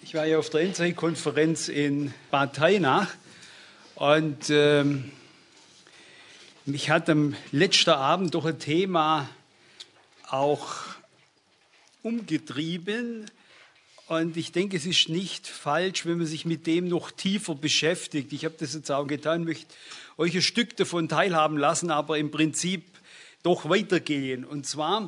Ich war ja auf der Endzeit-Konferenz in Bad Hainach und mich hat am letzten Abend doch ein Thema auch umgetrieben. Und ich denke, es ist nicht falsch, wenn man sich mit dem noch tiefer beschäftigt. Ich habe das jetzt auch getan, möchte euch ein Stück davon teilhaben lassen, aber im Prinzip doch weitergehen. Und zwar,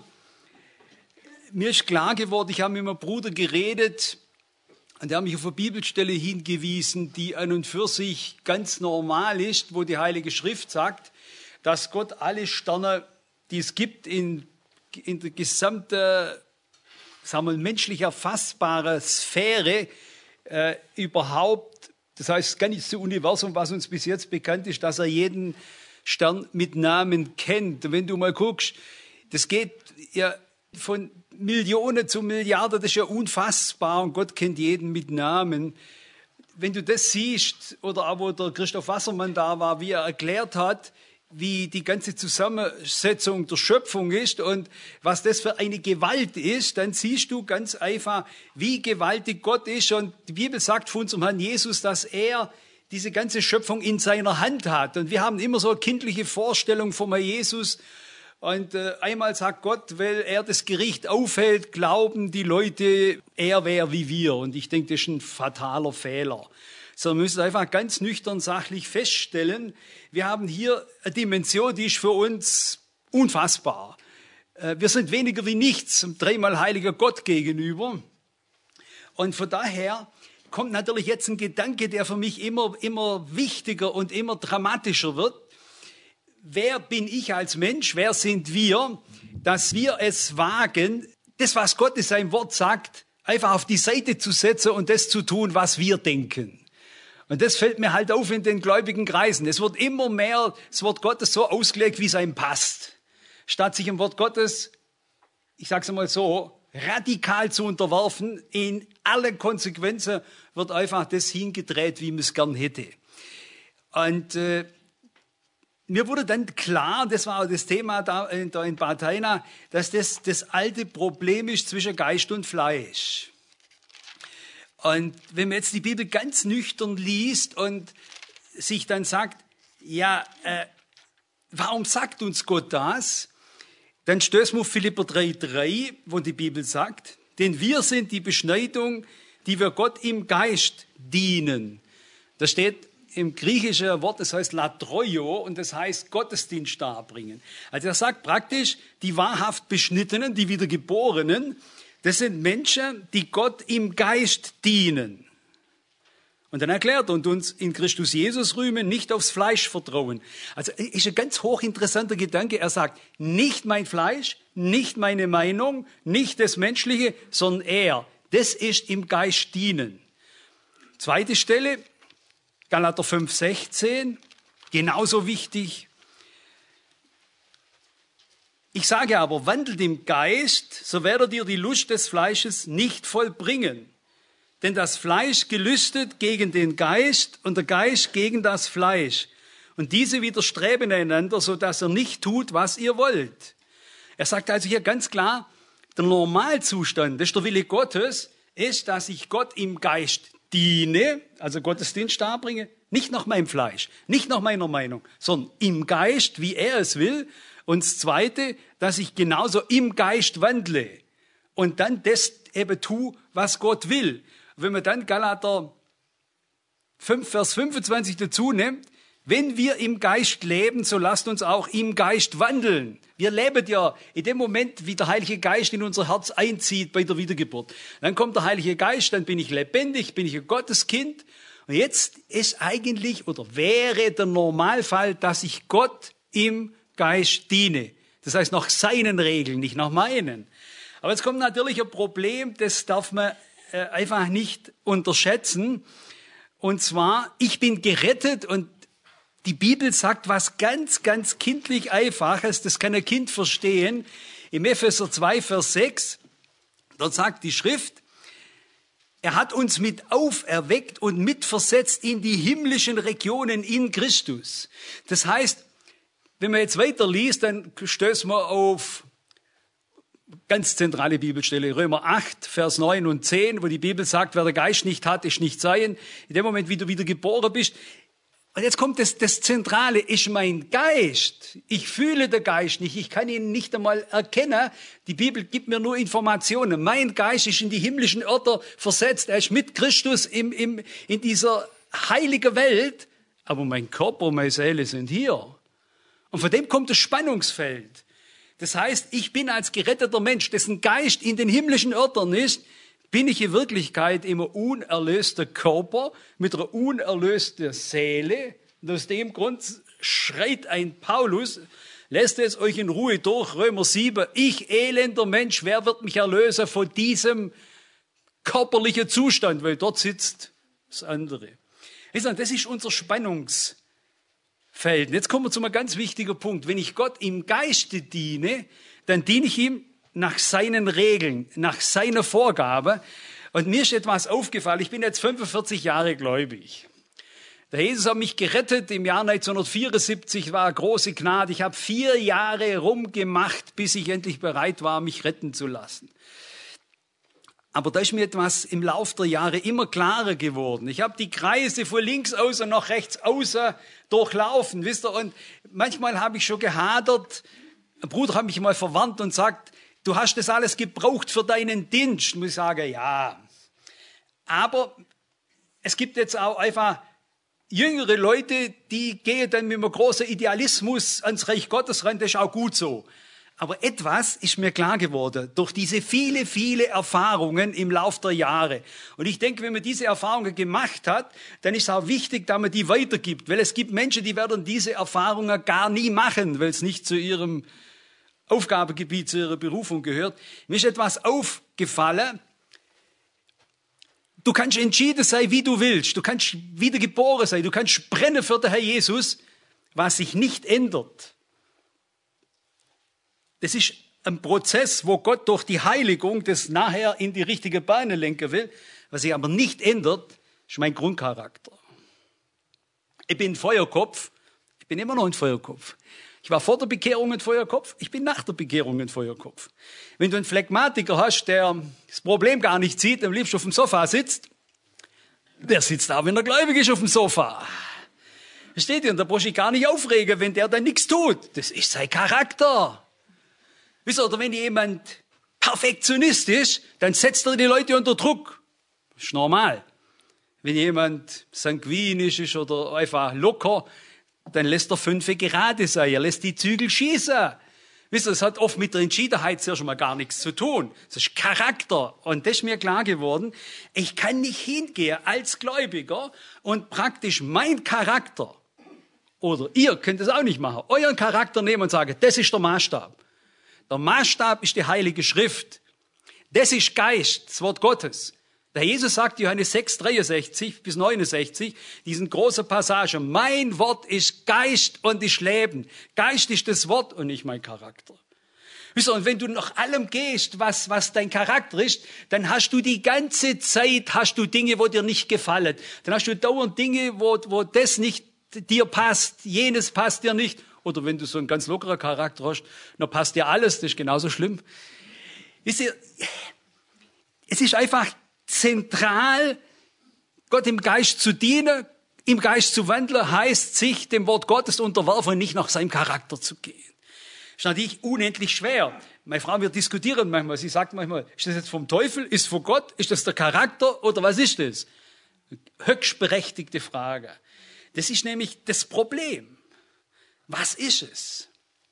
mir ist klar geworden, ich habe mit meinem Bruder geredet und der hat mich auf eine Bibelstelle hingewiesen, die an und für sich ganz normal ist, wo die Heilige Schrift sagt, dass Gott alle Sterne, die es gibt, in der gesamten, sagen wir, menschlich erfassbaren Sphäre überhaupt, das heißt das ganze Universum, was uns bis jetzt bekannt ist, dass er jeden Stern mit Namen kennt. Und wenn du mal guckst, das geht ja von Millionen zu Milliarden, das ist ja unfassbar und Gott kennt jeden mit Namen. Wenn du das siehst, oder auch wo der Christoph Wassermann da war, wie er erklärt hat, wie die ganze Zusammensetzung der Schöpfung ist und was das für eine Gewalt ist, dann siehst du ganz einfach, wie gewaltig Gott ist. Und die Bibel sagt von unserem Herrn Jesus, dass er diese ganze Schöpfung in seiner Hand hat. Und wir haben immer so eine kindliche Vorstellung vom Herrn Jesus. Und einmal sagt Gott, weil er das Gericht aufhält, glauben die Leute, er wäre wie wir. Und ich denke, das ist ein fataler Fehler. Sondern wir müssen einfach ganz nüchtern sachlich feststellen, wir haben hier eine Dimension, die ist für uns unfassbar. Wir sind weniger wie nichts, einem dreimal heiliger Gott gegenüber. Und von daher kommt natürlich jetzt ein Gedanke, der für mich immer wichtiger und immer dramatischer wird. Wer bin ich als Mensch, wer sind wir, dass wir es wagen, das, was Gott in seinem Wort sagt, einfach auf die Seite zu setzen und das zu tun, was wir denken. Und das fällt mir halt auf in den gläubigen Kreisen. Es wird immer mehr das Wort Gottes so ausgelegt, wie es einem passt. Statt sich im Wort Gottes, ich sage es einmal so, radikal zu unterwerfen, in allen Konsequenzen wird einfach das hingedreht, wie man es gern hätte. Und mir wurde dann klar, das war auch das Thema da in Bad Hainach, dass das alte Problem ist zwischen Geist und Fleisch. Und wenn man jetzt die Bibel ganz nüchtern liest und sich dann sagt, ja, warum sagt uns Gott das? Dann stößt man auf Philipper 3,3, wo die Bibel sagt, denn wir sind die Beschneidung, die wir Gott im Geist dienen. Das steht im griechischen Wort, das heißt latroio und das heißt Gottesdienst darbringen. Also er sagt praktisch, die wahrhaft Beschnittenen, die Wiedergeborenen, das sind Menschen, die Gott im Geist dienen. Und dann erklärt und uns in Christus Jesus rühmen, nicht aufs Fleisch vertrauen. Also ist ein ganz hochinteressanter Gedanke. Er sagt, nicht mein Fleisch, nicht meine Meinung, nicht das Menschliche, sondern er. Das ist im Geist dienen. Zweite Stelle, Galater 5,16, genauso wichtig. Ich sage aber, wandelt im Geist, so werdet ihr die Lust des Fleisches nicht vollbringen. Denn das Fleisch gelüstet gegen den Geist und der Geist gegen das Fleisch. Und diese widerstreben einander, sodass ihr nicht tut, was ihr wollt. Er sagt also hier ganz klar, der Normalzustand, das ist der Wille Gottes, ist, dass ich Gott im Geist diene, also Gottesdienst darbringe, nicht nach meinem Fleisch, nicht nach meiner Meinung, sondern im Geist, wie er es will. Und das Zweite, dass ich genauso im Geist wandle und dann das eben tue, was Gott will. Wenn man dann Galater 5, Vers 25 dazu nimmt, wenn wir im Geist leben, so lasst uns auch im Geist wandeln. Wir leben ja in dem Moment, wie der Heilige Geist in unser Herz einzieht bei der Wiedergeburt. Dann kommt der Heilige Geist, dann bin ich lebendig, bin ich ein Gotteskind. Und jetzt ist eigentlich oder wäre der Normalfall, dass ich Gott im Geist diene. Das heißt nach seinen Regeln, nicht nach meinen. Aber jetzt kommt natürlich ein Problem, das darf man einfach nicht unterschätzen. Und zwar, ich bin gerettet und die Bibel sagt was ganz, ganz kindlich Einfaches, das kann ein Kind verstehen. Im Epheser 2, Vers 6, dort sagt die Schrift, er hat uns mit auferweckt und mitversetzt in die himmlischen Regionen in Christus. Das heißt, wenn man jetzt weiterliest, dann stößt man auf Ganz zentrale Bibelstelle, Römer 8, Vers 9 und 10, wo die Bibel sagt, wer der Geist nicht hat, ist nicht sein. In dem Moment, wie du wieder geboren bist. Und jetzt kommt das Zentrale, ist mein Geist. Ich fühle den Geist nicht, ich kann ihn nicht einmal erkennen. Die Bibel gibt mir nur Informationen. Mein Geist ist in die himmlischen Örter versetzt. Er ist mit Christus in dieser heiligen Welt. Aber mein Körper und meine Seele sind hier. Und von dem kommt das Spannungsfeld. Das heißt, ich bin als geretteter Mensch, dessen Geist in den himmlischen Örtern ist, bin ich in Wirklichkeit immer unerlöster Körper mit einer unerlösten Seele. Und aus dem Grund schreit ein Paulus, lässt es euch in Ruhe durch, Römer 7, ich elender Mensch, wer wird mich erlösen von diesem körperlichen Zustand, weil dort sitzt das andere. Das ist unser Spannungsfeld. Jetzt kommen wir zu einem ganz wichtigen Punkt. Wenn ich Gott im Geiste diene, dann diene ich ihm nach seinen Regeln, nach seiner Vorgabe. Und mir ist etwas aufgefallen. Ich bin jetzt 45 Jahre gläubig. Der Jesus hat mich gerettet im Jahr 1974, war eine große Gnade. Ich habe 4 Jahre rumgemacht, bis ich endlich bereit war, mich retten zu lassen. Aber da ist mir etwas im Laufe der Jahre immer klarer geworden. Ich habe die Kreise von links außen nach rechts außen durchlaufen, wisst ihr? Und manchmal habe ich schon gehadert. Ein Bruder hat mich mal verwandt und sagt, du hast das alles gebraucht für deinen Dienst. Und ich sage, ja. Aber es gibt jetzt auch einfach jüngere Leute, die gehen dann mit einem großen Idealismus ans Reich Gottes ran. Das ist auch gut so. Aber etwas ist mir klar geworden, durch diese viele Erfahrungen im Lauf der Jahre. Und ich denke, wenn man diese Erfahrungen gemacht hat, dann ist es auch wichtig, dass man die weitergibt. Weil es gibt Menschen, die werden diese Erfahrungen gar nie machen, weil es nicht zu ihrem Aufgabengebiet, zu ihrer Berufung gehört. Mir ist etwas aufgefallen. Du kannst entschieden sein, wie du willst. Du kannst wiedergeboren sein. Du kannst brennen für den Herr Jesus, was sich nicht ändert. Das ist ein Prozess, wo Gott durch die Heiligung das nachher in die richtige Bahn lenken will. Was sich aber nicht ändert, ist mein Grundcharakter. Ich bin ein Feuerkopf. Ich bin immer noch ein Feuerkopf. Ich war vor der Bekehrung ein Feuerkopf. Ich bin nach der Bekehrung ein Feuerkopf. Wenn du einen Phlegmatiker hast, der das Problem gar nicht sieht, am liebsten auf dem Sofa sitzt, der sitzt auch, wenn er gläubig ist, auf dem Sofa. Versteht ihr? Und da brauchst du dich gar nicht aufregen, wenn der dann nichts tut. Das ist sein Charakter. Wisst ihr, oder wenn jemand Perfektionist ist, dann setzt er die Leute unter Druck. Das ist normal. Wenn jemand sanguinisch ist oder einfach locker, dann lässt er 5 gerade sein. Er lässt die Zügel schießen. Wisst ihr, das hat oft mit der Entschiedenheit zuerst mal gar nichts zu tun. Das ist Charakter. Und das ist mir klar geworden. Ich kann nicht hingehen als Gläubiger und praktisch mein Charakter, oder ihr könnt es auch nicht machen, euren Charakter nehmen und sagen, das ist der Maßstab. Der Maßstab ist die Heilige Schrift. Das ist Geist, das Wort Gottes. Der Jesus sagt, Johannes 6, 63 bis 69, diesen großen Passage, mein Wort ist Geist und ist Leben. Geist ist das Wort und nicht mein Charakter. Wisst ihr, und wenn du nach allem gehst, was dein Charakter ist, dann hast du die ganze Zeit Dinge, wo dir nicht gefallen. Dann hast du dauernd Dinge, wo das nicht dir passt, jenes passt dir nicht. Oder wenn du so einen ganz lockeren Charakter hast, dann passt dir alles, das ist genauso schlimm. Wisst ihr, es ist einfach zentral, Gott im Geist zu dienen, im Geist zu wandeln, heißt sich dem Wort Gottes unterwerfen und nicht nach seinem Charakter zu gehen. Das ist natürlich unendlich schwer. Meine Frau, wir diskutieren manchmal, sie sagt manchmal, ist das jetzt vom Teufel, ist es von Gott, ist das der Charakter oder was ist das? Höchst berechtigte Frage. Das ist nämlich das Problem. Was ist es?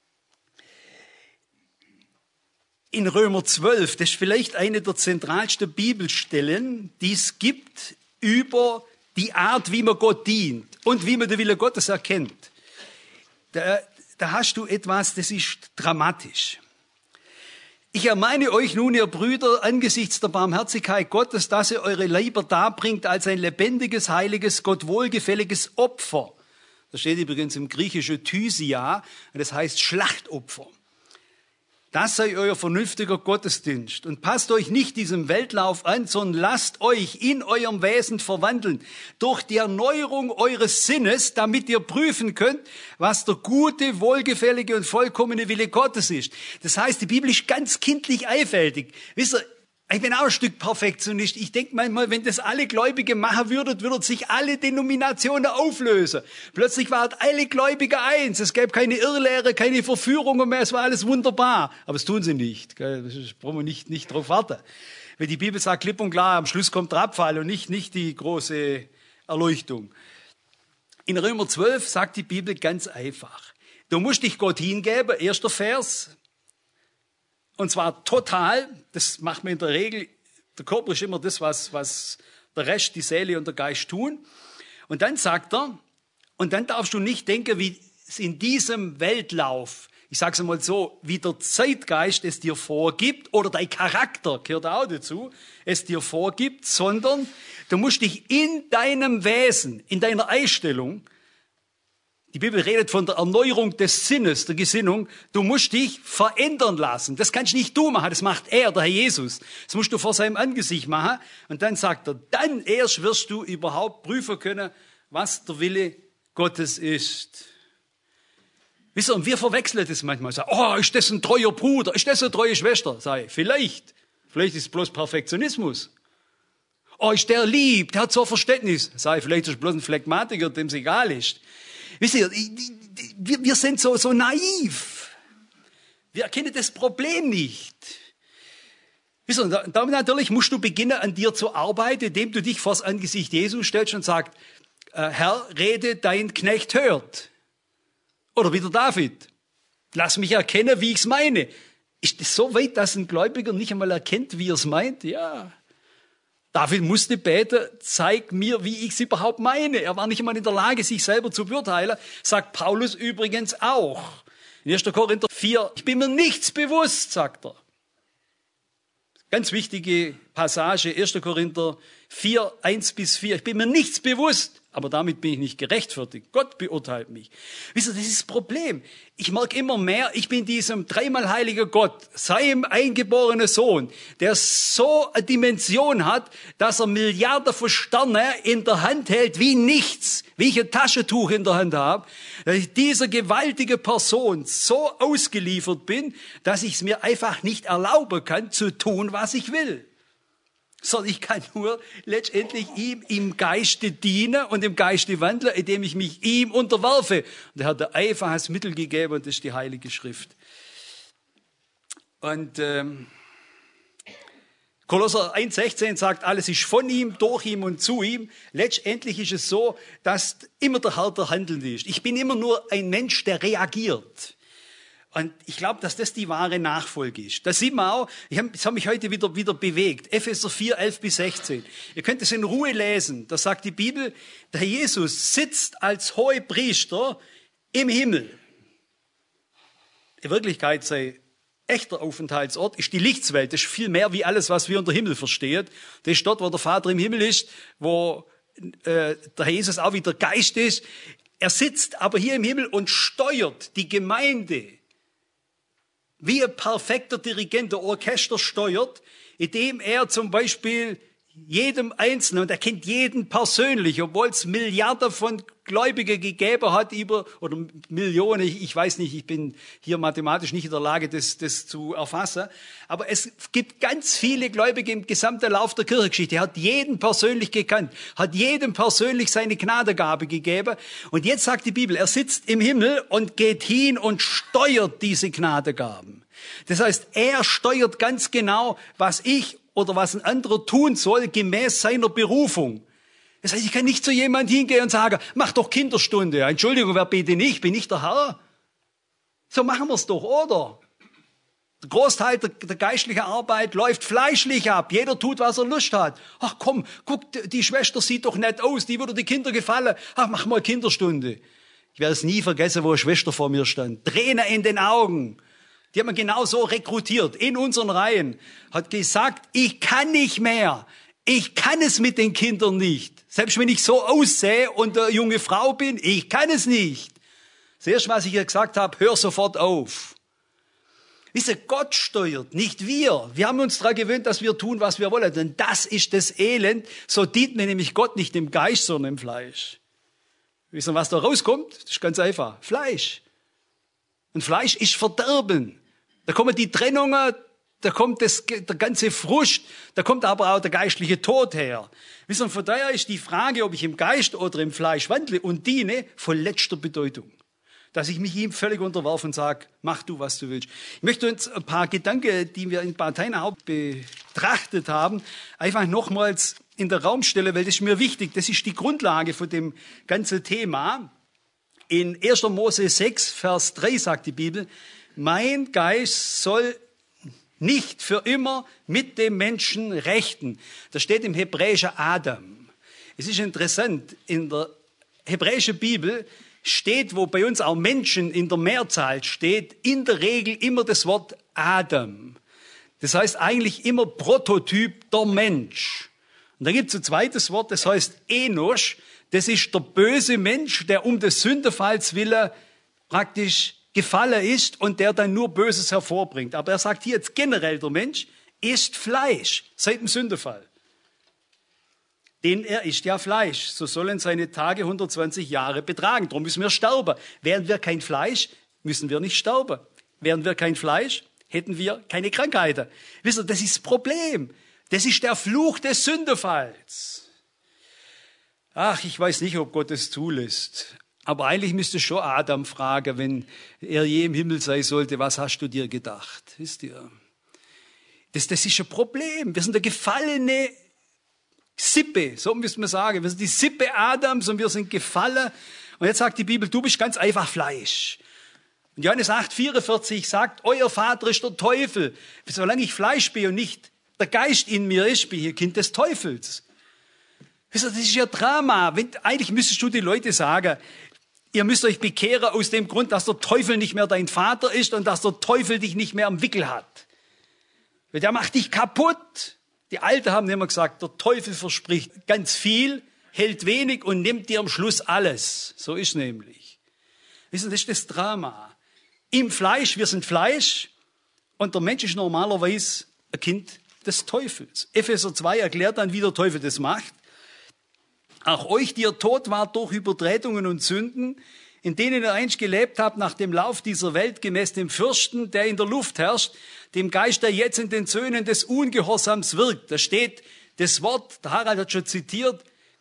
In Römer 12, das ist vielleicht eine der zentralsten Bibelstellen, die es gibt über die Art, wie man Gott dient und wie man den Willen Gottes erkennt. Da hast du etwas, das ist dramatisch. Ich ermahne euch nun, ihr Brüder, angesichts der Barmherzigkeit Gottes, dass ihr eure Leiber darbringt als ein lebendiges, heiliges, Gott wohlgefälliges Opfer. Das steht übrigens im Griechischen Thysia, und das heißt Schlachtopfer. Das sei euer vernünftiger Gottesdienst. Und passt euch nicht diesem Weltlauf an, sondern lasst euch in eurem Wesen verwandeln durch die Erneuerung eures Sinnes, damit ihr prüfen könnt, was der gute, wohlgefällige und vollkommene Wille Gottes ist. Das heißt, die Bibel ist ganz kindlich einfältig. Wisst ihr, ich bin auch ein Stück Perfektionist. Ich denke manchmal, wenn das alle Gläubige machen würden sich alle Denominationen auflösen. Plötzlich waren alle Gläubige eins. Es gäbe keine Irrlehre, keine Verführungen mehr. Es war alles wunderbar. Aber das tun sie nicht. Da brauchen wir nicht drauf warten. Wenn die Bibel sagt klipp und klar, am Schluss kommt der Abfall und nicht die große Erleuchtung. In Römer 12 sagt die Bibel ganz einfach. Du musst dich Gott hingeben, erster Vers. Und zwar total, das macht man in der Regel, der Körper ist immer das, was der Rest, die Seele und der Geist tun. Und dann sagt er, und dann darfst du nicht denken, wie es in diesem Weltlauf, ich sage es einmal so, wie der Zeitgeist es dir vorgibt, oder dein Charakter gehört auch dazu, es dir vorgibt, sondern du musst dich in deinem Wesen, in deiner Einstellung, die Bibel redet von der Erneuerung des Sinnes, der Gesinnung. Du musst dich verändern lassen. Das kannst nicht du machen, das macht er, der Herr Jesus. Das musst du vor seinem Angesicht machen. Und dann sagt er, dann erst wirst du überhaupt prüfen können, was der Wille Gottes ist. Wisst ihr, und wir verwechseln das manchmal. Sagen, oh, ist das ein treuer Bruder? Ist das eine treue Schwester? Sag ich, vielleicht. Vielleicht ist es bloß Perfektionismus. Oh, ist der lieb? Der hat so Verständnis. Sag ich, vielleicht ist es bloß ein Phlegmatiker, dem es egal ist. Wisst ihr, wir sind so naiv. Wir erkennen das Problem nicht. Wisst ihr, und damit natürlich musst du beginnen, an dir zu arbeiten, indem du dich vors Angesicht Jesu stellst und sagst, Herr, rede, dein Knecht hört. Oder wie der David, lass mich erkennen, wie ich es meine. Ist es so weit, dass ein Gläubiger nicht einmal erkennt, wie er es meint? Ja. David musste beten, zeig mir, wie ich es überhaupt meine. Er war nicht einmal in der Lage, sich selber zu beurteilen. Sagt Paulus übrigens auch. In 1. Korinther 4, ich bin mir nichts bewusst, sagt er. Ganz wichtige Passage, 1. Korinther 4, 1-4. Ich bin mir nichts bewusst, aber damit bin ich nicht gerechtfertigt. Gott beurteilt mich. Wisst ihr, das ist das Problem. Ich merke immer mehr, ich bin diesem dreimal heiligen Gott, seinem eingeborenen Sohn, der so eine Dimension hat, dass er Milliarden von Sternen in der Hand hält wie nichts, wie ich ein Taschentuch in der Hand habe, dass ich dieser gewaltige Person so ausgeliefert bin, dass ich es mir einfach nicht erlauben kann, zu tun, was ich will. Sondern ich kann nur letztendlich ihm im Geiste dienen und im Geiste wandeln, indem ich mich ihm unterwerfe. Und er hat ein einfaches Mittel gegeben, und das ist die Heilige Schrift. Und Kolosser 1,16 sagt, alles ist von ihm, durch ihm und zu ihm. Letztendlich ist es so, dass immer der Herr der Handelnde ist. Ich bin immer nur ein Mensch, der reagiert. Und ich glaube, dass das die wahre Nachfolge ist. Das sieht man auch, das hat mich heute wieder bewegt. Epheser 4, 11-16. Ihr könnt es in Ruhe lesen. Da sagt die Bibel, der Herr Jesus sitzt als Hohepriester im Himmel. In Wirklichkeit sei echter Aufenthaltsort ist die Lichtswelt. Das ist viel mehr wie alles, was wir unter Himmel verstehen. Das ist dort, wo der Vater im Himmel ist, wo der Herr Jesus auch wieder Geist ist. Er sitzt aber hier im Himmel und steuert die Gemeinde. Wie ein perfekter Dirigent der Orchester steuert, indem er zum Beispiel jedem Einzelnen, und er kennt jeden persönlich, obwohl es Milliarden von Gläubigen gegeben hat, oder Millionen, ich weiß nicht, ich bin hier mathematisch nicht in der Lage, das zu erfassen, aber es gibt ganz viele Gläubige im gesamten Lauf der Kirchengeschichte. Er hat jeden persönlich gekannt, hat jedem persönlich seine Gnadengabe gegeben, und jetzt sagt die Bibel, er sitzt im Himmel und geht hin und steuert diese Gnadengaben. Das heißt, er steuert ganz genau, was ich oder was ein anderer tun soll, gemäß seiner Berufung. Das heißt, ich kann nicht zu jemandem hingehen und sagen, mach doch Kinderstunde. Entschuldigung, wer bitte nicht? Bin ich der Herr? So machen wir es doch, oder? Der Großteil der geistlichen Arbeit läuft fleischlich ab. Jeder tut, was er Lust hat. Ach komm, guck, die Schwester sieht doch nett aus, die würde die Kinder gefallen. Ach, mach mal Kinderstunde. Ich werde es nie vergessen, wo eine Schwester vor mir stand. Tränen in den Augen. Die haben wir genau so rekrutiert, in unseren Reihen. Hat gesagt, ich kann nicht mehr. Ich kann es mit den Kindern nicht. Selbst wenn ich so aussehe und eine junge Frau bin, ich kann es nicht. Das Erste, was ich ihr gesagt habe, hör sofort auf. Wisst ihr, Gott steuert, nicht wir. Wir haben uns daran gewöhnt, dass wir tun, was wir wollen. Denn das ist das Elend. So dient mir nämlich Gott nicht im Geist, sondern im Fleisch. Wisst ihr, was da rauskommt? Das ist ganz einfach. Fleisch. Und Fleisch ist Verderben. Da kommen die Trennungen, da kommt der ganze Frust, da kommt aber auch der geistliche Tod her. Wisst ihr, von daher ist die Frage, ob ich im Geist oder im Fleisch wandle und diene, von letzter Bedeutung. Dass ich mich ihm völlig unterwerfe und sage, mach du, was du willst. Ich möchte uns ein paar Gedanken, die wir in Parteienhaupt betrachtet haben, einfach nochmals in den Raum stellen, weil das ist mir wichtig. Das ist die Grundlage von dem ganzen Thema. In 1. Mose 6, Vers 3 sagt die Bibel, mein Geist soll nicht für immer mit dem Menschen rechten. Das steht im hebräischen Adam. Es ist interessant, in der hebräischen Bibel steht, wo bei uns auch Menschen in der Mehrzahl steht, in der Regel immer das Wort Adam. Das heißt eigentlich immer Prototyp der Mensch. Und dann gibt es ein zweites Wort, das heißt Enosch. Das ist der böse Mensch, der um des Sündenfalls willen praktisch gefallen ist und der dann nur Böses hervorbringt. Aber er sagt hier jetzt generell, der Mensch ist Fleisch seit dem Sündenfall. Denn er ist ja Fleisch. So sollen seine Tage 120 Jahre betragen. Darum müssen wir sterben. Wären wir kein Fleisch, müssen wir nicht sterben. Wären wir kein Fleisch, hätten wir keine Krankheiten. Wisst ihr, das ist das Problem. Das ist der Fluch des Sündenfalls. Ach, ich weiß nicht, ob Gott es zulässt. Aber eigentlich müsste schon Adam fragen, wenn er je im Himmel sein sollte, was hast du dir gedacht? Wisst ihr? Das ist ein Problem. Wir sind eine gefallene Sippe, so müssen wir sagen. Wir sind die Sippe Adams und wir sind gefallen. Und jetzt sagt die Bibel, du bist ganz einfach Fleisch. Und Johannes 8,44 sagt, euer Vater ist der Teufel. Solange ich Fleisch bin und nicht der Geist in mir ist, bin ich Kind des Teufels. Das ist ja Drama. Eigentlich müsstest du die Leute sagen, ihr müsst euch bekehren aus dem Grund, dass der Teufel nicht mehr dein Vater ist und dass der Teufel dich nicht mehr am Wickel hat. Weil der macht dich kaputt. Die Alten haben immer gesagt, der Teufel verspricht ganz viel, hält wenig und nimmt dir am Schluss alles. So ist nämlich. Wissen Sie, das ist das Drama. Im Fleisch, wir sind Fleisch und der Mensch ist normalerweise ein Kind des Teufels. Epheser 2 erklärt dann, wie der Teufel das macht. Auch euch, die ihr tot wart durch Übertretungen und Sünden, in denen ihr einst gelebt habt nach dem Lauf dieser Welt gemäß dem Fürsten, der in der Luft herrscht, dem Geist, der jetzt in den Söhnen des Ungehorsams wirkt. Da steht das Wort, der Harald hat schon zitiert,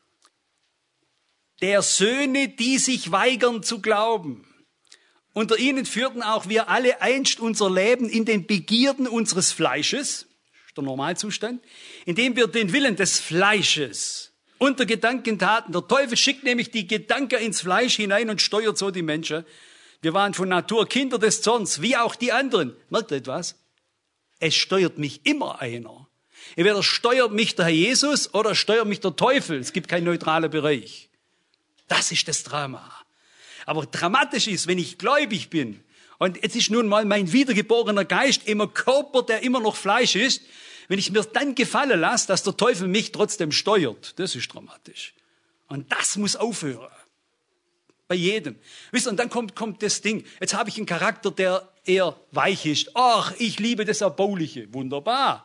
der Söhne, die sich weigern zu glauben. Unter ihnen führten auch wir alle einst unser Leben in den Begierden unseres Fleisches, der Normalzustand, indem wir den Willen des Fleisches unter Gedanken taten. Der Teufel schickt nämlich die Gedanken ins Fleisch hinein und steuert so die Menschen. Wir waren von Natur Kinder des Zorns, wie auch die anderen. Merkt ihr etwas? Es steuert mich immer einer. Entweder steuert mich der Herr Jesus oder steuert mich der Teufel. Es gibt keinen neutralen Bereich. Das ist das Drama. Aber dramatisch ist, wenn ich gläubig bin und jetzt ist nun mal mein wiedergeborener Geist im Körper, der immer noch Fleisch ist, wenn ich mir dann gefallen lasse, dass der Teufel mich trotzdem steuert, das ist dramatisch. Und das muss aufhören. Bei jedem. Wisst ihr, und dann kommt das Ding. Jetzt habe ich einen Charakter, der eher weich ist. Ach, ich liebe das Erbauliche. Wunderbar.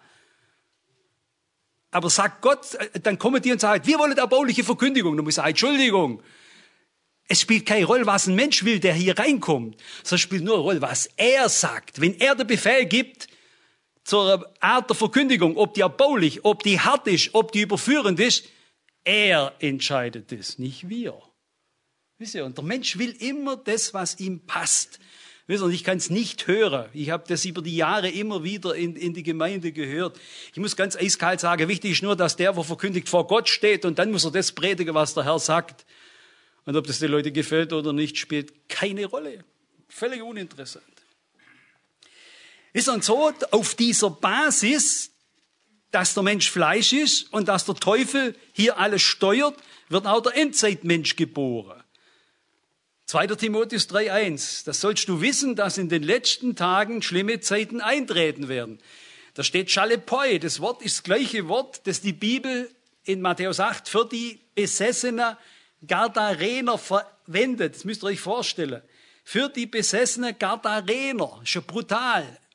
Aber sagt Gott, dann kommen die und sagen, wir wollen erbauliche Verkündigung. Dann muss ich sagen, Entschuldigung. Es spielt keine Rolle, was ein Mensch will, der hier reinkommt. Sondern es spielt nur eine Rolle, was er sagt. Wenn er den Befehl gibt, zur Art der Verkündigung, ob die erbaulich, ob die hart ist, ob die überführend ist, er entscheidet das, nicht wir. Wisst ihr, und der Mensch will immer das, was ihm passt. Wisst ihr, und ich kann es nicht hören. Ich habe das über die Jahre immer wieder in die Gemeinde gehört. Ich muss ganz eiskalt sagen, wichtig ist nur, dass der verkündigt, vor Gott steht und dann muss er das predigen, was der Herr sagt. Und ob das den Leuten gefällt oder nicht, spielt keine Rolle. Völlig uninteressant. Ist und so, auf dieser Basis, dass der Mensch Fleisch ist und dass der Teufel hier alles steuert, wird auch der Endzeitmensch geboren. 2. Timotheus 3,1. Das sollst du wissen, dass in den letzten Tagen schlimme Zeiten eintreten werden. Da steht Chalepoi. Das Wort ist das gleiche Wort, das die Bibel in Matthäus 8 für die besessenen Gadarener verwendet. Das müsst ihr euch vorstellen. Für die besessenen Gadarener. Ist ja brutal.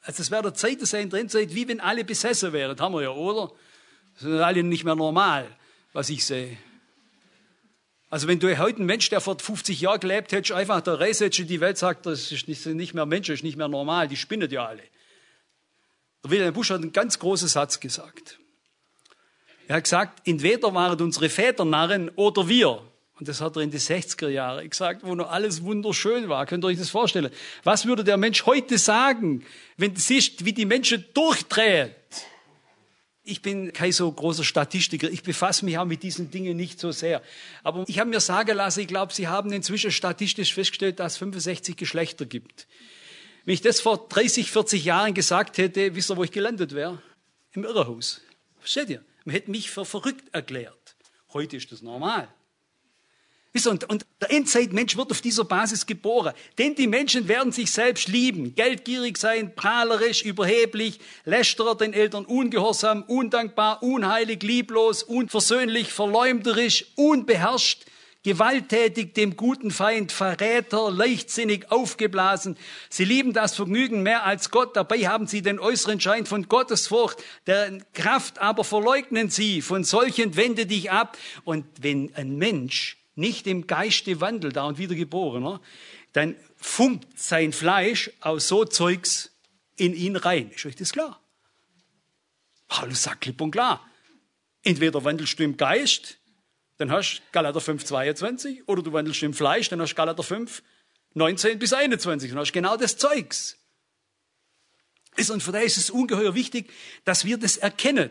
Also es wäre der Zeit sein drin, wie wenn alle besessen wären. Das haben wir ja, oder? Das sind alle nicht mehr normal, was ich sehe. Also wenn du heute einen Mensch, der vor 50 Jahren gelebt hättest, einfach der Reise hättest, die Welt sagt, das ist nicht mehr Mensch, das ist nicht mehr normal, die spinnen ja alle. Der Wilhelm Busch hat einen ganz großen Satz gesagt. Er hat gesagt, entweder waren unsere Väter Narren oder wir. Und das hat er in die 60er Jahre gesagt, wo noch alles wunderschön war. Könnt ihr euch das vorstellen? Was würde der Mensch heute sagen, wenn du siehst, wie die Menschen durchdrehen? Ich bin kein so großer Statistiker. Ich befasse mich auch mit diesen Dingen nicht so sehr. Aber ich habe mir sagen lassen, ich glaube, Sie haben inzwischen statistisch festgestellt, dass es 65 Geschlechter gibt. Wenn ich das vor 30, 40 Jahren gesagt hätte, wisst ihr, wo ich gelandet wäre? Im Irrenhaus. Versteht ihr? Man hätte mich für verrückt erklärt. Heute ist das normal. Und der Endzeitmensch wird auf dieser Basis geboren. Denn die Menschen werden sich selbst lieben, geldgierig sein, prahlerisch, überheblich, lästerer den Eltern, ungehorsam, undankbar, unheilig, lieblos, unversöhnlich, verleumderisch, unbeherrscht, gewalttätig, dem guten Feind, Verräter, leichtsinnig, aufgeblasen. Sie lieben das Vergnügen mehr als Gott. Dabei haben sie den äußeren Schein von Gottesfurcht, deren Kraft aber verleugnen sie. Von solchen wende dich ab. Und wenn ein Mensch nicht im Geiste wandelt, da und wiedergeborener, dann funkt sein Fleisch aus so Zeugs in ihn rein. Ist euch das klar? Paulus sagt klipp und klar. Entweder wandelst du im Geist, dann hast du Galater 5,22, oder du wandelst im Fleisch, dann hast du Galater 5,19 bis 21. Dann hast du genau das Zeugs. Und von daher ist es ungeheuer wichtig, dass wir das erkennen.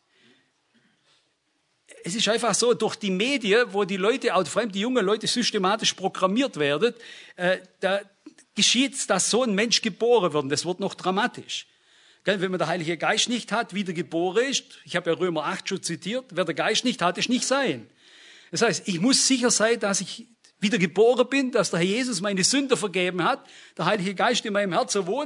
Es ist einfach so, durch die Medien, wo die Leute, auch vor allem die jungen Leute, systematisch programmiert werden, da geschieht es, dass so ein Mensch geboren wird. Das wird noch dramatisch. Wenn man den Heiligen Geist nicht hat, wieder geboren ist, ich habe ja Römer 8 schon zitiert, wer den Geist nicht hat, ist nicht sein. Das heißt, ich muss sicher sein, dass ich wieder geboren bin, dass der Herr Jesus meine Sünde vergeben hat, der Heilige Geist in meinem Herzen wohnt.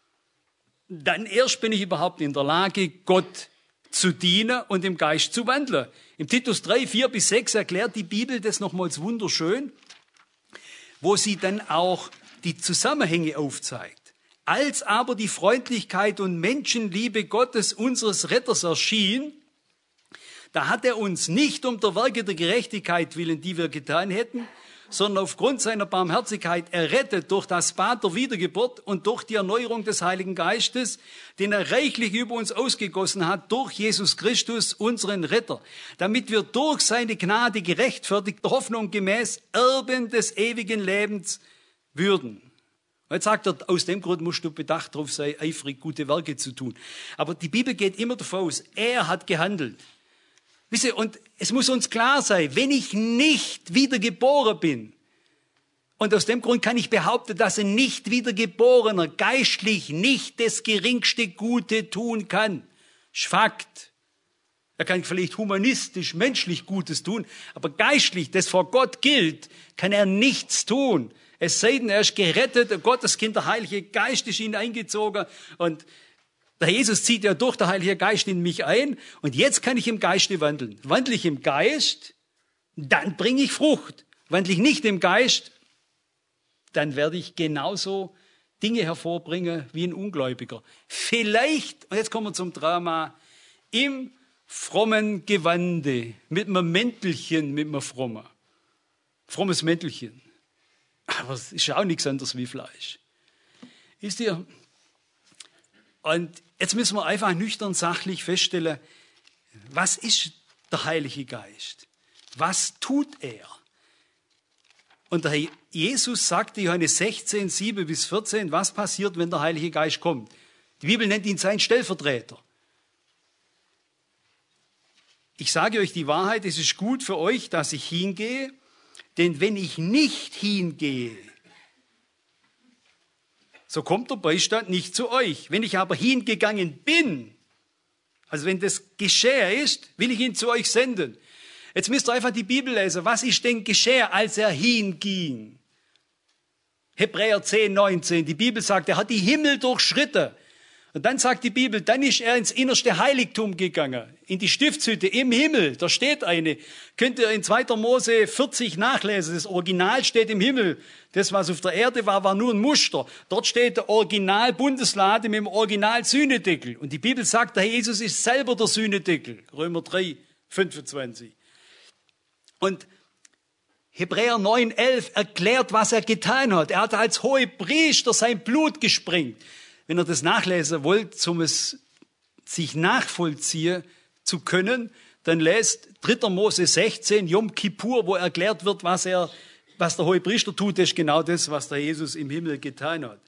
Dann erst bin ich überhaupt in der Lage, Gott zu dienen und im Geist zu wandeln. Im Titus 3, 4 bis 6 erklärt die Bibel das nochmals wunderschön, wo sie dann auch die Zusammenhänge aufzeigt. Als aber die Freundlichkeit und Menschenliebe Gottes, unseres Retters, erschien, da hat er uns nicht um der Werke der Gerechtigkeit willen, die wir getan hätten, sondern aufgrund seiner Barmherzigkeit errettet durch das Bad der Wiedergeburt und durch die Erneuerung des Heiligen Geistes, den er reichlich über uns ausgegossen hat, durch Jesus Christus, unseren Retter, damit wir durch seine Gnade gerechtfertigt, der Hoffnung gemäß Erben des ewigen Lebens würden. Und jetzt sagt er, aus dem Grund musst du bedacht darauf sein, eifrig gute Werke zu tun. Aber die Bibel geht immer davon aus, er hat gehandelt. Wisst ihr, und es muss uns klar sein, wenn ich nicht wiedergeboren bin, und aus dem Grund kann ich behaupten, dass ein nicht wiedergeborener geistlich nicht das geringste Gute tun kann. Das ist Fakt. Er kann vielleicht humanistisch, menschlich Gutes tun, aber geistlich, das vor Gott gilt, kann er nichts tun. Es sei denn, er ist gerettet, der Gotteskind, der Heilige Geist ist in ihn eingezogen und der Jesus zieht ja durch, der Heilige Geist in mich ein und jetzt kann ich im Geiste wandeln. Wandle ich im Geist, dann bringe ich Frucht. Wandle ich nicht im Geist, dann werde ich genauso Dinge hervorbringen wie ein Ungläubiger. Vielleicht, und jetzt kommen wir zum Drama, im frommen Gewande, mit einem Mäntelchen, mit einem frommes Mäntelchen. Aber es ist auch nichts anderes wie Fleisch. Wisst ihr? Und jetzt müssen wir einfach nüchtern sachlich feststellen, was ist der Heilige Geist? Was tut er? Und der Herr Jesus sagte, Johannes 16, 7 bis 14, was passiert, wenn der Heilige Geist kommt? Die Bibel nennt ihn seinen Stellvertreter. Ich sage euch die Wahrheit, es ist gut für euch, dass ich hingehe, denn wenn ich nicht hingehe, so kommt der Beistand nicht zu euch. Wenn ich aber hingegangen bin, also wenn das geschehen ist, will ich ihn zu euch senden. Jetzt müsst ihr einfach die Bibel lesen. Was ist denn geschehen, als er hinging? Hebräer 10, 19. Die Bibel sagt, er hat die Himmel durchschritten. Und dann sagt die Bibel, dann ist er ins innerste Heiligtum gegangen, in die Stiftshütte im Himmel. Da steht eine. Könnt ihr in 2. Mose 40 nachlesen. Das Original steht im Himmel. Das, was auf der Erde war, war nur ein Muster. Dort steht der Original-Bundeslade mit dem Original-Sühnedeckel. Und die Bibel sagt, der Jesus ist selber der Sühnedeckel. Römer 3, 25. Und Hebräer 9,11 erklärt, was er getan hat. Er hat als Hohepriester sein Blut gesprengt. Wenn ihr das nachlesen wollt, um es sich nachvollziehen zu können, dann lest 3. Mose 16, Yom Kippur, wo erklärt wird, was der Hohepriester tut. Das ist genau das, was der Jesus im Himmel getan hat.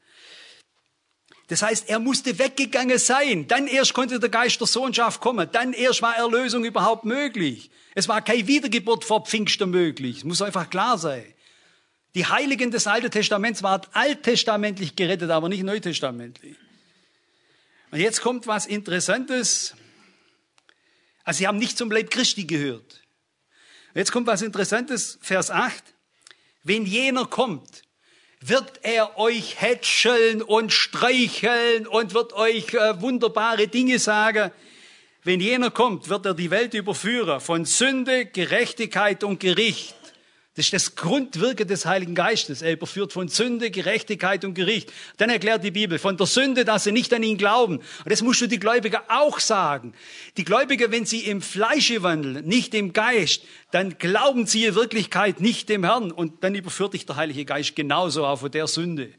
Das heißt, er musste weggegangen sein. Dann erst konnte der Geist der Sohnschaft kommen. Dann erst war Erlösung überhaupt möglich. Es war keine Wiedergeburt vor Pfingsten möglich. Es muss einfach klar sein. Die Heiligen des Alten Testaments waren alttestamentlich gerettet, aber nicht neutestamentlich. Und jetzt kommt was Interessantes. Also sie haben nicht zum Leib Christi gehört. Jetzt kommt was Interessantes, Vers 8. Wenn jener kommt, wird er euch hätscheln und streicheln und wird euch wunderbare Dinge sagen. Wenn jener kommt, wird er die Welt überführen von Sünde, Gerechtigkeit und Gericht. Das ist das Grundwirken des Heiligen Geistes. Er überführt von Sünde, Gerechtigkeit und Gericht. Dann erklärt die Bibel von der Sünde, dass sie nicht an ihn glauben. Und das musst du die Gläubigen auch sagen. Die Gläubigen, wenn sie im Fleische wandeln, nicht im Geist, dann glauben sie in Wirklichkeit nicht dem Herrn. Und dann überführt dich der Heilige Geist genauso auch von der Sünde.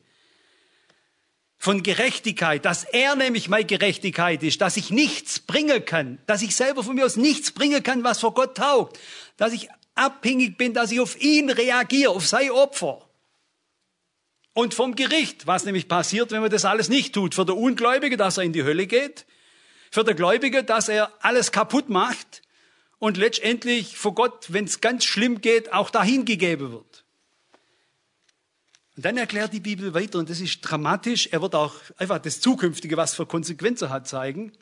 Von Gerechtigkeit, dass er nämlich meine Gerechtigkeit ist, dass ich nichts bringen kann, dass ich selber von mir aus nichts bringen kann, was vor Gott taugt, dass ich abhängig bin, dass ich auf ihn reagiere, auf sein Opfer. Und vom Gericht, was nämlich passiert, wenn man das alles nicht tut. Für den Ungläubige, dass er in die Hölle geht. Für den Gläubige, dass er alles kaputt macht. Und letztendlich vor Gott, wenn es ganz schlimm geht, auch dahin gegeben wird. Und dann erklärt die Bibel weiter, und das ist dramatisch. Er wird auch einfach das Zukünftige, was für Konsequenzen hat, zeigen.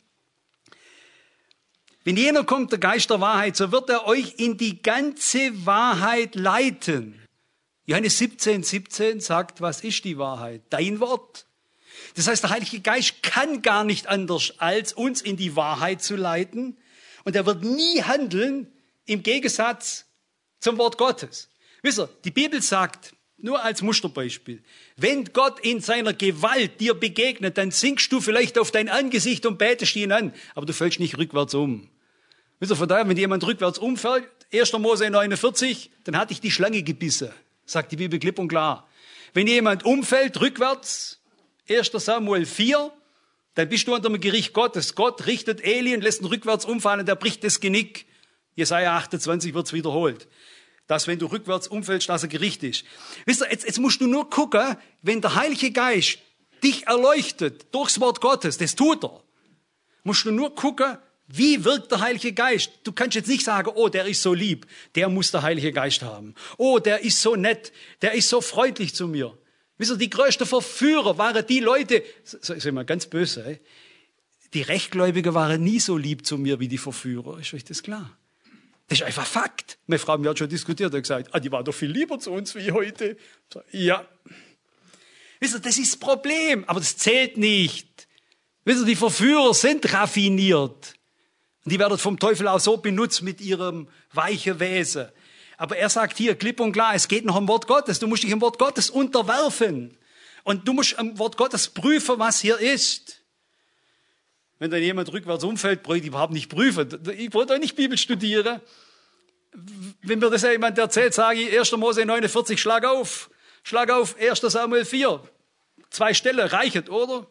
Wenn jener kommt, der Geist der Wahrheit, so wird er euch in die ganze Wahrheit leiten. Johannes 17, 17 sagt, was ist die Wahrheit? Dein Wort. Das heißt, der Heilige Geist kann gar nicht anders, als uns in die Wahrheit zu leiten. Und er wird nie handeln im Gegensatz zum Wort Gottes. Wisst ihr, die Bibel sagt, nur als Musterbeispiel, wenn Gott in seiner Gewalt dir begegnet, dann sinkst du vielleicht auf dein Angesicht und betest ihn an, aber du fällst nicht rückwärts um. Wisst ihr, von daher, wenn jemand rückwärts umfällt, 1. Mose 49, dann hat dich die Schlange gebissen, sagt die Bibel klipp und klar. Wenn jemand umfällt rückwärts, 1. Samuel 4, dann bist du unter dem Gericht Gottes. Gott richtet Eli und lässt ihn rückwärts umfallen und er bricht das Genick. Jesaja 28 wird es wiederholt. Dass wenn du rückwärts umfällst, dass er Gericht ist. Wisst ihr, jetzt musst du nur gucken, wenn der Heilige Geist dich erleuchtet durchs Wort Gottes, das tut er, musst du nur gucken, wie wirkt der Heilige Geist. Du kannst jetzt nicht sagen, oh, der ist so lieb, der muss der Heilige Geist haben. Oh, der ist so nett, der ist so freundlich zu mir. Wisst ihr, die größten Verführer waren die Leute, sag mal ganz böse, die Rechtgläubigen waren nie so lieb zu mir wie die Verführer. Ist euch das klar? Das ist einfach Fakt. Meine Frau hat schon diskutiert und gesagt, die war doch viel lieber zu uns wie heute. Ja. Wisst ihr, das ist das Problem, aber das zählt nicht. Wisst ihr, die Verführer sind raffiniert. Und die werden vom Teufel auch so benutzt mit ihrem weichen Wesen. Aber er sagt hier klipp und klar, es geht noch um Wort Gottes. Du musst dich im Wort Gottes unterwerfen. Und du musst am Wort Gottes prüfen, was hier ist. Wenn dann jemand rückwärts umfällt, brauche ich überhaupt nicht prüfen. Ich wollte auch nicht Bibel studieren. Wenn mir das jemand erzählt, sage ich 1. Mose 49, schlag auf. Schlag auf 1. Samuel 4. 2 Stellen, reicht, oder?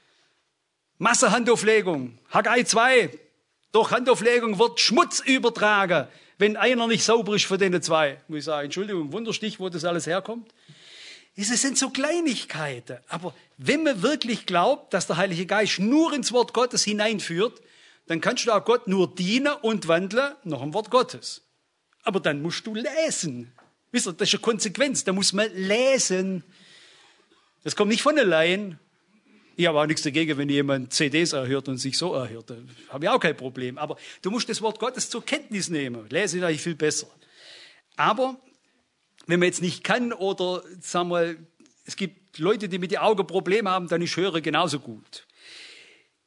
Massenhandauflegung. Haggai 2. Durch Handauflegung wird Schmutz übertragen, wenn einer nicht sauber ist von denen 2. Muss ich sagen, Entschuldigung, Wunderstich, wo das alles herkommt. Es sind so Kleinigkeiten. Aber wenn man wirklich glaubt, dass der Heilige Geist nur ins Wort Gottes hineinführt, dann kannst du auch Gott nur dienen und wandeln nach dem Wort Gottes. Aber dann musst du lesen. Wisst ihr, das ist eine Konsequenz. Da muss man lesen. Das kommt nicht von allein. Ich habe auch nichts dagegen, wenn jemand CDs erhört und sich so erhört. Da habe ich auch kein Problem. Aber du musst das Wort Gottes zur Kenntnis nehmen. Lesen ist eigentlich viel besser. Aber wenn man jetzt nicht kann oder, sagen wir, mal, es gibt Leute, die mit den Augen Probleme haben, dann ist Hören genauso gut.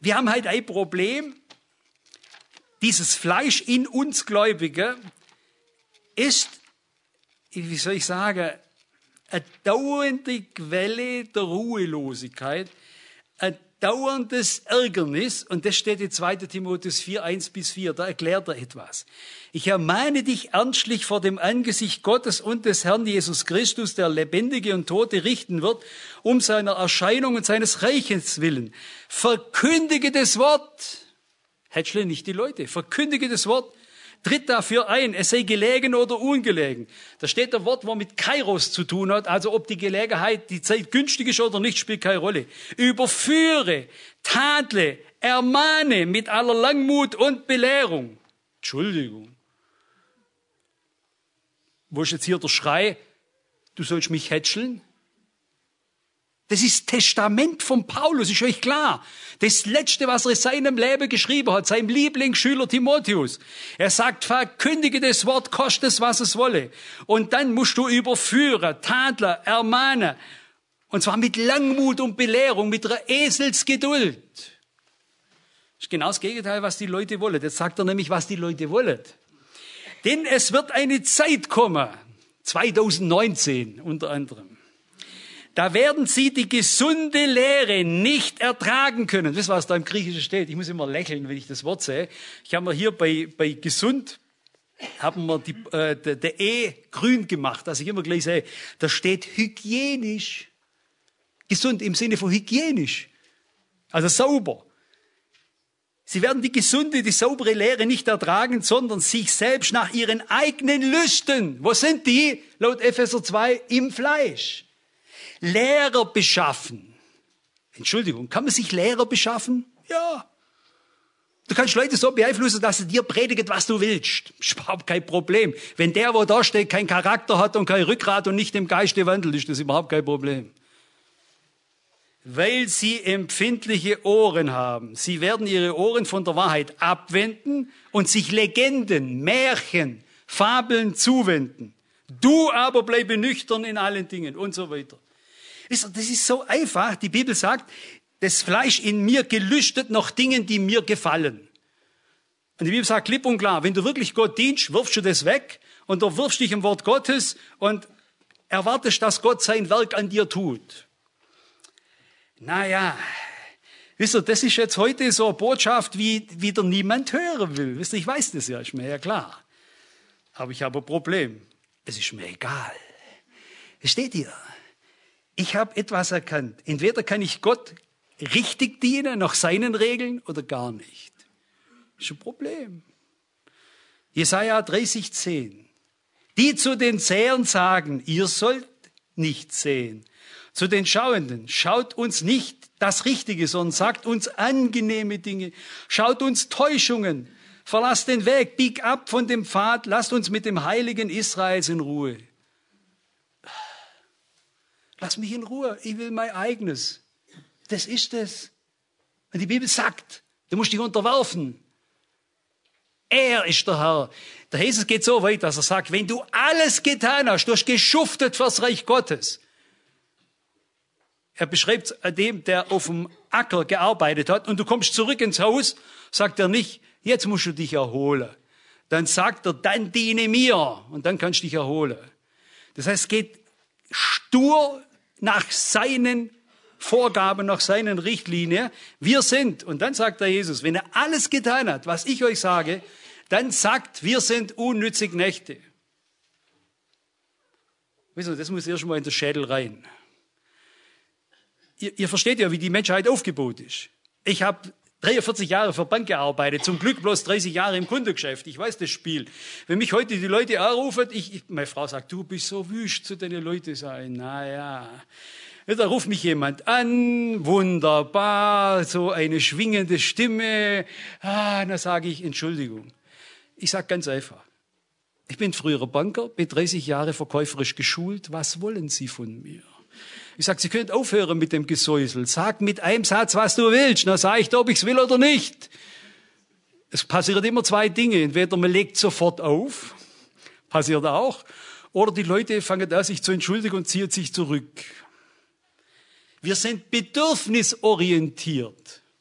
wir haben halt ein Problem. Dieses Fleisch in uns Gläubige ist, wie soll ich sagen, eine dauernde Quelle der Ruhelosigkeit, ein dauerndes Ärgernis, und das steht in 2. Timotheus 4, 1-4, da erklärt er etwas. Ich ermahne dich ernstlich vor dem Angesicht Gottes und des Herrn Jesus Christus, der Lebendige und Tote richten wird, um seiner Erscheinung und seines Reiches willen. Verkündige das Wort. Hätschle nicht die Leute. Verkündige das Wort. Tritt dafür ein, es sei gelegen oder ungelegen. Da steht ein Wort, was mit Kairos zu tun hat, also ob die Gelegenheit, die Zeit günstig ist oder nicht, spielt keine Rolle. Überführe, tadle, ermahne mit aller Langmut und Belehrung. Entschuldigung. Wo ist jetzt hier der Schrei, du sollst mich hätscheln? Das ist Testament von Paulus, ist euch klar. Das Letzte, was er in seinem Leben geschrieben hat, seinem Lieblingsschüler Timotheus. Er sagt, verkündige das Wort, koste es, was es wolle. Und dann musst du überführen, tadler, ermahnen. Und zwar mit Langmut und Belehrung, mit einer Eselsgeduld. Das ist genau das Gegenteil, was die Leute wollen. Jetzt sagt er nämlich, was die Leute wollen. Denn es wird eine Zeit kommen, 2019 unter anderem. Da werden sie die gesunde Lehre nicht ertragen können. Wisst ihr, was da im Griechischen steht? Ich muss immer lächeln, wenn ich das Wort sehe. Ich habe mir hier bei gesund, haben wir der E grün gemacht, dass ich immer gleich sehe. Da steht hygienisch. Gesund im Sinne von hygienisch. Also sauber. Sie werden die gesunde, die saubere Lehre nicht ertragen, sondern sich selbst nach ihren eigenen Lüsten. Wo sind die? Laut Epheser 2 im Fleisch. Lehrer beschaffen. Entschuldigung, kann man sich Lehrer beschaffen? Ja. Du kannst Leute so beeinflussen, dass sie dir predigen, was du willst. Das ist überhaupt kein Problem. Wenn der, wo da steht, keinen Charakter hat und kein Rückgrat und nicht im Geiste wandelt, ist das überhaupt kein Problem. Weil sie empfindliche Ohren haben. Sie werden ihre Ohren von der Wahrheit abwenden und sich Legenden, Märchen, Fabeln zuwenden. Du aber bleibe nüchtern in allen Dingen und so weiter. Das ist so einfach. Die Bibel sagt, das Fleisch in mir gelüstet nach Dingen, die mir gefallen. Und die Bibel sagt klipp und klar, wenn du wirklich Gott dienst, wirfst du das weg und du wirfst dich im Wort Gottes und erwartest, dass Gott sein Werk an dir tut. Naja, wisst ihr, das ist jetzt heute so eine Botschaft, wie wieder niemand hören will. Wisst ihr, ich weiß das ja, ist mir ja klar. Aber ich habe ein Problem. Es ist mir egal. Es steht hier. Ich habe etwas erkannt. Entweder kann ich Gott richtig dienen, nach seinen Regeln, oder gar nicht. Das ist ein Problem. Jesaja 30,10. Die zu den Sehern sagen, ihr sollt nicht sehen. Zu den Schauenden, schaut uns nicht das Richtige, sondern sagt uns angenehme Dinge. Schaut uns Täuschungen. Verlasst den Weg, bieg ab von dem Pfad, lasst uns mit dem Heiligen Israels in Ruhe. Lass mich in Ruhe, ich will mein eigenes. Das ist es. Und die Bibel sagt, du musst dich unterwerfen. Er ist der Herr. Der Jesus geht so weit, dass er sagt, wenn du alles getan hast, du hast geschuftet fürs Reich Gottes. Er beschreibt dem, der auf dem Acker gearbeitet hat, und du kommst zurück ins Haus, sagt er nicht, jetzt musst du dich erholen. Dann sagt er, dann diene mir, und dann kannst du dich erholen. Das heißt, es geht stur nach seinen Vorgaben, nach seinen Richtlinien. Wir sind, und dann sagt der Jesus, wenn er alles getan hat, was ich euch sage, dann sagt, wir sind unnütze Knechte. Wisst ihr, das muss erst mal in den Schädel rein. Ihr versteht ja, wie die Menschheit aufgebaut ist. Ich habe 43 Jahre für Bank gearbeitet, zum Glück bloß 30 Jahre im Kundengeschäft. Ich weiß das Spiel. Wenn mich heute die Leute anrufen, meine Frau sagt, du bist so wüst zu den Leuten sein. Naja, da ruft mich jemand an, wunderbar, so eine schwingende Stimme. Dann sage ich, Entschuldigung. Ich sage ganz einfach, ich bin früherer Banker, bin 30 Jahre verkäuferisch geschult. Was wollen Sie von mir? Ich sage, Sie können aufhören mit dem Gesäusel. Sag mit einem Satz, was du willst. Dann sage ich, ob ich es will oder nicht. Es passiert immer zwei Dinge. Entweder man legt sofort auf, passiert auch, oder die Leute fangen an, sich zu entschuldigen und ziehen sich zurück. Wir sind bedürfnisorientiert.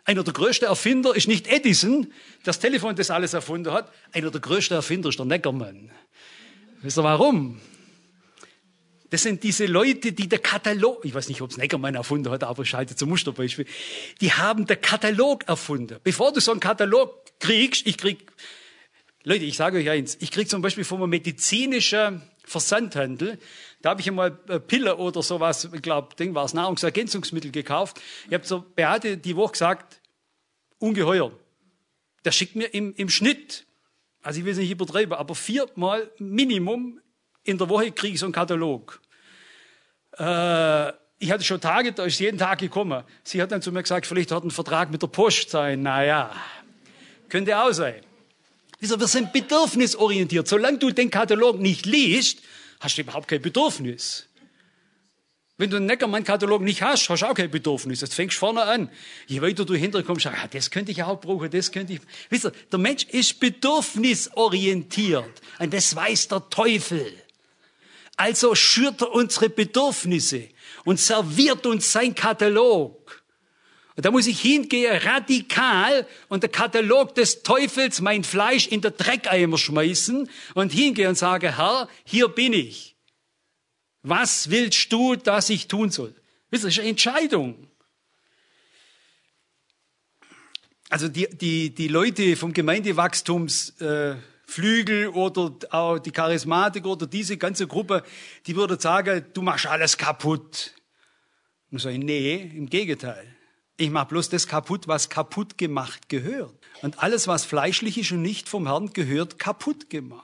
Einer der größten Erfinder ist nicht Edison, das Telefon, das alles erfunden hat. Einer der größten Erfinder ist der Neckermann. Wisst ihr warum? Das sind diese Leute, die der Katalog, ich weiß nicht, ob es Neckermann erfunden hat, aber ich halte zum Musterbeispiel, die haben den Katalog erfunden. Bevor du so einen Katalog kriegst, Leute, ich sage euch eins, ich kriege zum Beispiel vom medizinischen Versandhandel, da habe ich einmal Pille oder sowas, ich glaube, war es Nahrungsergänzungsmittel gekauft. Ich habe zur Beate die Woche gesagt, ungeheuer. Der schickt mir im Schnitt, also ich will es nicht übertreiben, aber 4-mal Minimum in der Woche kriege ich so einen Katalog. Ich hatte schon Tage, da ist jeden Tag gekommen. Sie hat dann zu mir gesagt, vielleicht hat ein Vertrag mit der Post sein. Naja, könnte auch sein. Wir sind bedürfnisorientiert. Solange du den Katalog nicht liest, hast du überhaupt kein Bedürfnis. Wenn du einen Neckermann-Katalog nicht hast, hast du auch kein Bedürfnis. Jetzt fängst du vorne an. Je weiter du hinterkommst, das könnte ich auch brauchen, das könnte ich. Wisst ihr, der Mensch ist bedürfnisorientiert. Und das weiß der Teufel. Also schürt er unsere Bedürfnisse und serviert uns sein Katalog. Und da muss ich hingehen, radikal, und der Katalog des Teufels, mein Fleisch, in den Dreckeimer schmeißen und hingehen und sagen, Herr, hier bin ich. Was willst du, dass ich tun soll? Das ist eine Entscheidung. Also die Leute vom Gemeindewachstumsflügel oder auch die Charismatik oder diese ganze Gruppe, die würde sagen, du machst alles kaputt. Und sage ich, nee, im Gegenteil. Ich mache bloß das kaputt, was kaputt gemacht gehört. Und alles, was fleischlich ist und nicht vom Herrn, gehört kaputt gemacht.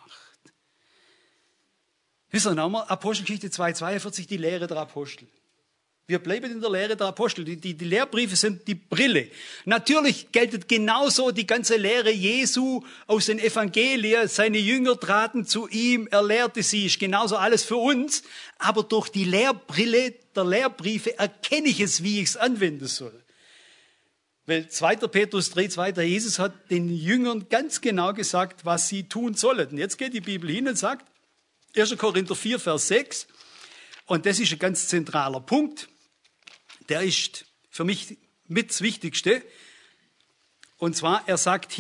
Wisst ihr nochmal, Apostelgeschichte 2,42, die Lehre der Apostel. Wir bleiben in der Lehre der Apostel. Die Lehrbriefe sind die Brille. Natürlich geltet genauso die ganze Lehre Jesu aus den Evangelien. Seine Jünger traten zu ihm, er lehrte sie. Ist genauso alles für uns. Aber durch die Lehrbrille der Lehrbriefe erkenne ich es, wie ich es anwenden soll. Weil 2. Petrus 3,2, Jesus hat den Jüngern ganz genau gesagt, was sie tun sollen. Und jetzt geht die Bibel hin und sagt, 1. Korinther 4, Vers 6, und das ist ein ganz zentraler Punkt, der ist für mich mit das Wichtigste. Und zwar, er sagt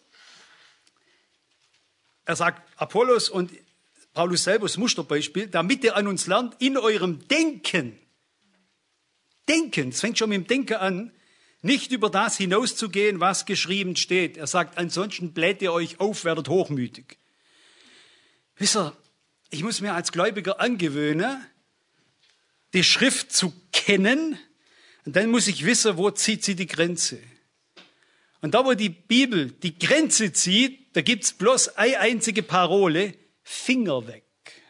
Apollos und Paulus selber das Musterbeispiel, damit ihr an uns lernt, in eurem Denken, es fängt schon mit dem Denken an, nicht über das hinauszugehen, was geschrieben steht. Er sagt, ansonsten bläht ihr euch auf, werdet hochmütig. Wisst ihr, ich muss mir als Gläubiger angewöhnen, die Schrift zu kennen, und dann muss ich wissen, wo zieht sie die Grenze. Und da, wo die Bibel die Grenze zieht, da gibt's bloß eine einzige Parole, Finger weg.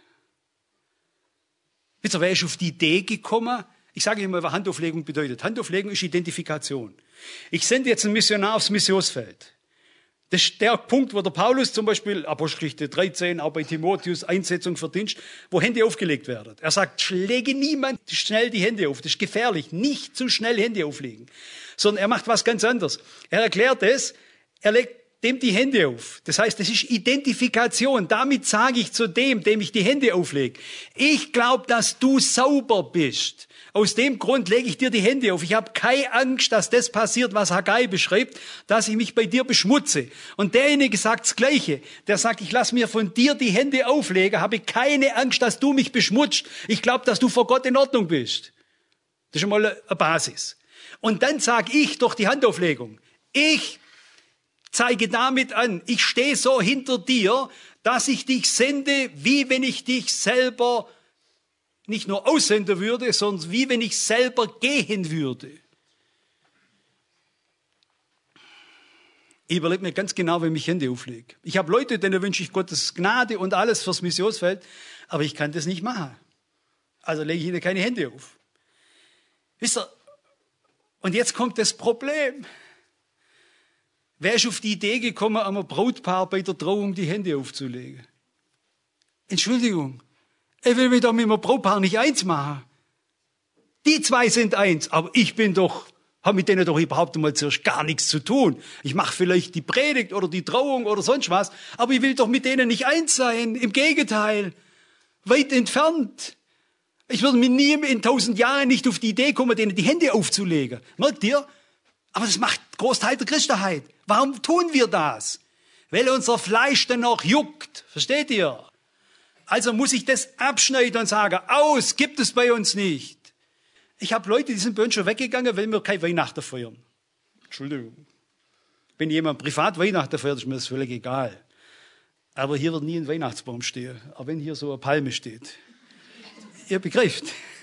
Wisst ihr, wer ist auf die Idee gekommen? Ich sage Ihnen mal, was Handauflegung bedeutet. Handauflegung ist Identifikation. Ich sende jetzt einen Missionar aufs Missionsfeld. Das ist der Punkt, wo der Paulus zum Beispiel, Apostelgeschichte 13, auch bei Timotheus, Einsetzung für Dienst, wo Hände aufgelegt werden. Er sagt, schläge niemand schnell die Hände auf. Das ist gefährlich. Nicht zu schnell Hände auflegen. Sondern er macht was ganz anderes. Er erklärt es, er legt dem die Hände auf. Das heißt, das ist Identifikation. Damit sage ich zu dem ich die Hände auflege, ich glaube, dass du sauber bist. Aus dem Grund lege ich dir die Hände auf. Ich habe keine Angst, dass das passiert, was Haggai beschreibt, dass ich mich bei dir beschmutze. Und derjenige sagt das Gleiche. Der sagt, ich lasse mir von dir die Hände auflegen, habe keine Angst, dass du mich beschmutzt. Ich glaube, dass du vor Gott in Ordnung bist. Das ist schon mal eine Basis. Und dann sage ich durch die Handauflegung, ich zeige damit an, ich stehe so hinter dir, dass ich dich sende, wie wenn ich dich selber nicht nur aussenden würde, sondern wie wenn ich selber gehen würde. Ich überlege mir ganz genau, wenn ich Hände auflege. Ich habe Leute, denen wünsche ich Gottes Gnade und alles fürs Missionsfeld, aber ich kann das nicht machen. Also lege ich ihnen keine Hände auf. Wisst ihr, und jetzt kommt das Problem. Wer ist auf die Idee gekommen, einem Brautpaar bei der Trauung die Hände aufzulegen? Entschuldigung. Ich will mich doch mit einem Brautpaar nicht eins machen. Die zwei sind eins, aber ich habe mit denen doch überhaupt einmal zuerst gar nichts zu tun. Ich mache vielleicht die Predigt oder die Trauung oder sonst was, aber ich will doch mit denen nicht eins sein. Im Gegenteil, weit entfernt. Ich würde mir nie in 1000 Jahren nicht auf die Idee kommen, denen die Hände aufzulegen. Merkt ihr? Aber das macht Großteil der Christenheit. Warum tun wir das? Weil unser Fleisch dann noch juckt. Versteht ihr? Also muss ich das abschneiden und sagen, aus, gibt es bei uns nicht. Ich habe Leute, die sind bei uns schon weggegangen, weil wir keine Weihnachten feiern. Entschuldigung. Wenn jemand privat Weihnachten feiert, ist mir das völlig egal. Aber hier wird nie ein Weihnachtsbaum stehen. Aber wenn hier so eine Palme steht. Ihr begreift.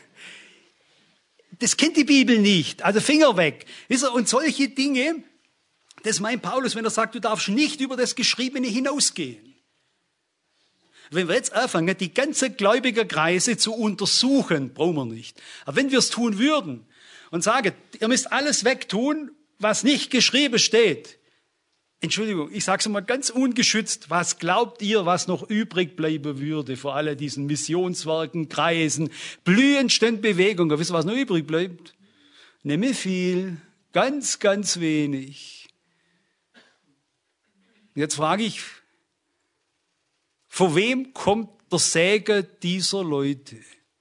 Das kennt die Bibel nicht. Also Finger weg. Wisst ihr, und solche Dinge, das meint Paulus, wenn er sagt, du darfst nicht über das Geschriebene hinausgehen. Wenn wir jetzt anfangen, die ganze Gläubigerkreise zu untersuchen, brauchen wir nicht. Aber wenn wir es tun würden und sagen, ihr müsst alles wegtun, was nicht geschrieben steht. Entschuldigung, ich sage es mal ganz ungeschützt. Was glaubt ihr, was noch übrig bleiben würde vor all diesen Missionswerken, Kreisen, blühendsten Bewegungen? Wisst ihr, was noch übrig bleibt? Nicht viel, ganz, ganz wenig. Jetzt frage ich, von wem kommt der Segen dieser Leute?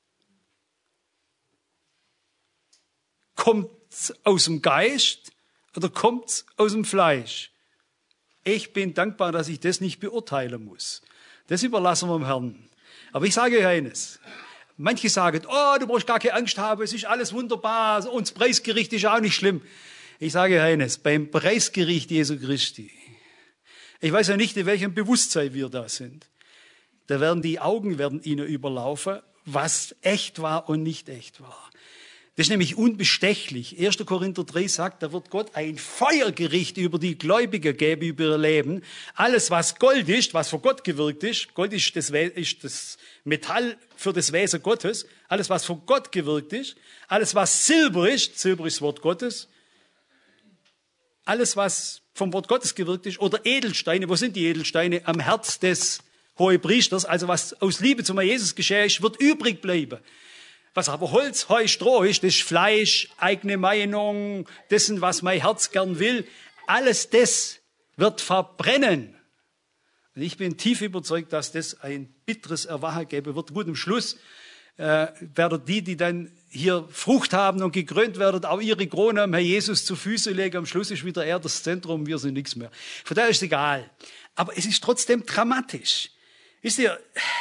Kommt es aus dem Geist oder kommt es aus dem Fleisch? Ich bin dankbar, dass ich das nicht beurteilen muss. Das überlassen wir dem Herrn. Aber ich sage euch eines. Manche sagen, oh, du brauchst gar keine Angst haben, es ist alles wunderbar und das Preisgericht ist auch nicht schlimm. Ich sage euch eines, beim Preisgericht Jesu Christi, ich weiß ja nicht, in welchem Bewusstsein wir da sind. Da werden die Augen ihnen überlaufen, was echt war und nicht echt war. Das ist nämlich unbestechlich. 1. Korinther 3 sagt, da wird Gott ein Feuergericht über die Gläubigen geben, über ihr Leben. Alles, was Gold ist, was von Gott gewirkt ist, Gold ist das Metall für das Wesen Gottes, alles, was von Gott gewirkt ist, alles, was Silber ist das Wort Gottes, alles, was vom Wort Gottes gewirkt ist, oder Edelsteine, wo sind die Edelsteine? Am Herz des Hohepriesters, also was aus Liebe zu Jesus geschehen ist, wird übrig bleiben. Was aber Holz, Heu, Stroh ist, das ist Fleisch, eigene Meinung, dessen, was mein Herz gern will, alles das wird verbrennen. Und ich bin tief überzeugt, dass das ein bitteres Erwachen geben wird. Gut, am Schluss werden die dann hier Frucht haben und gekrönt werden, auch ihre Krone am Herr Jesus zu Füßen legen. Am Schluss ist wieder er das Zentrum, wir sind nichts mehr. Von daher ist es egal. Aber es ist trotzdem dramatisch. Wisst ihr,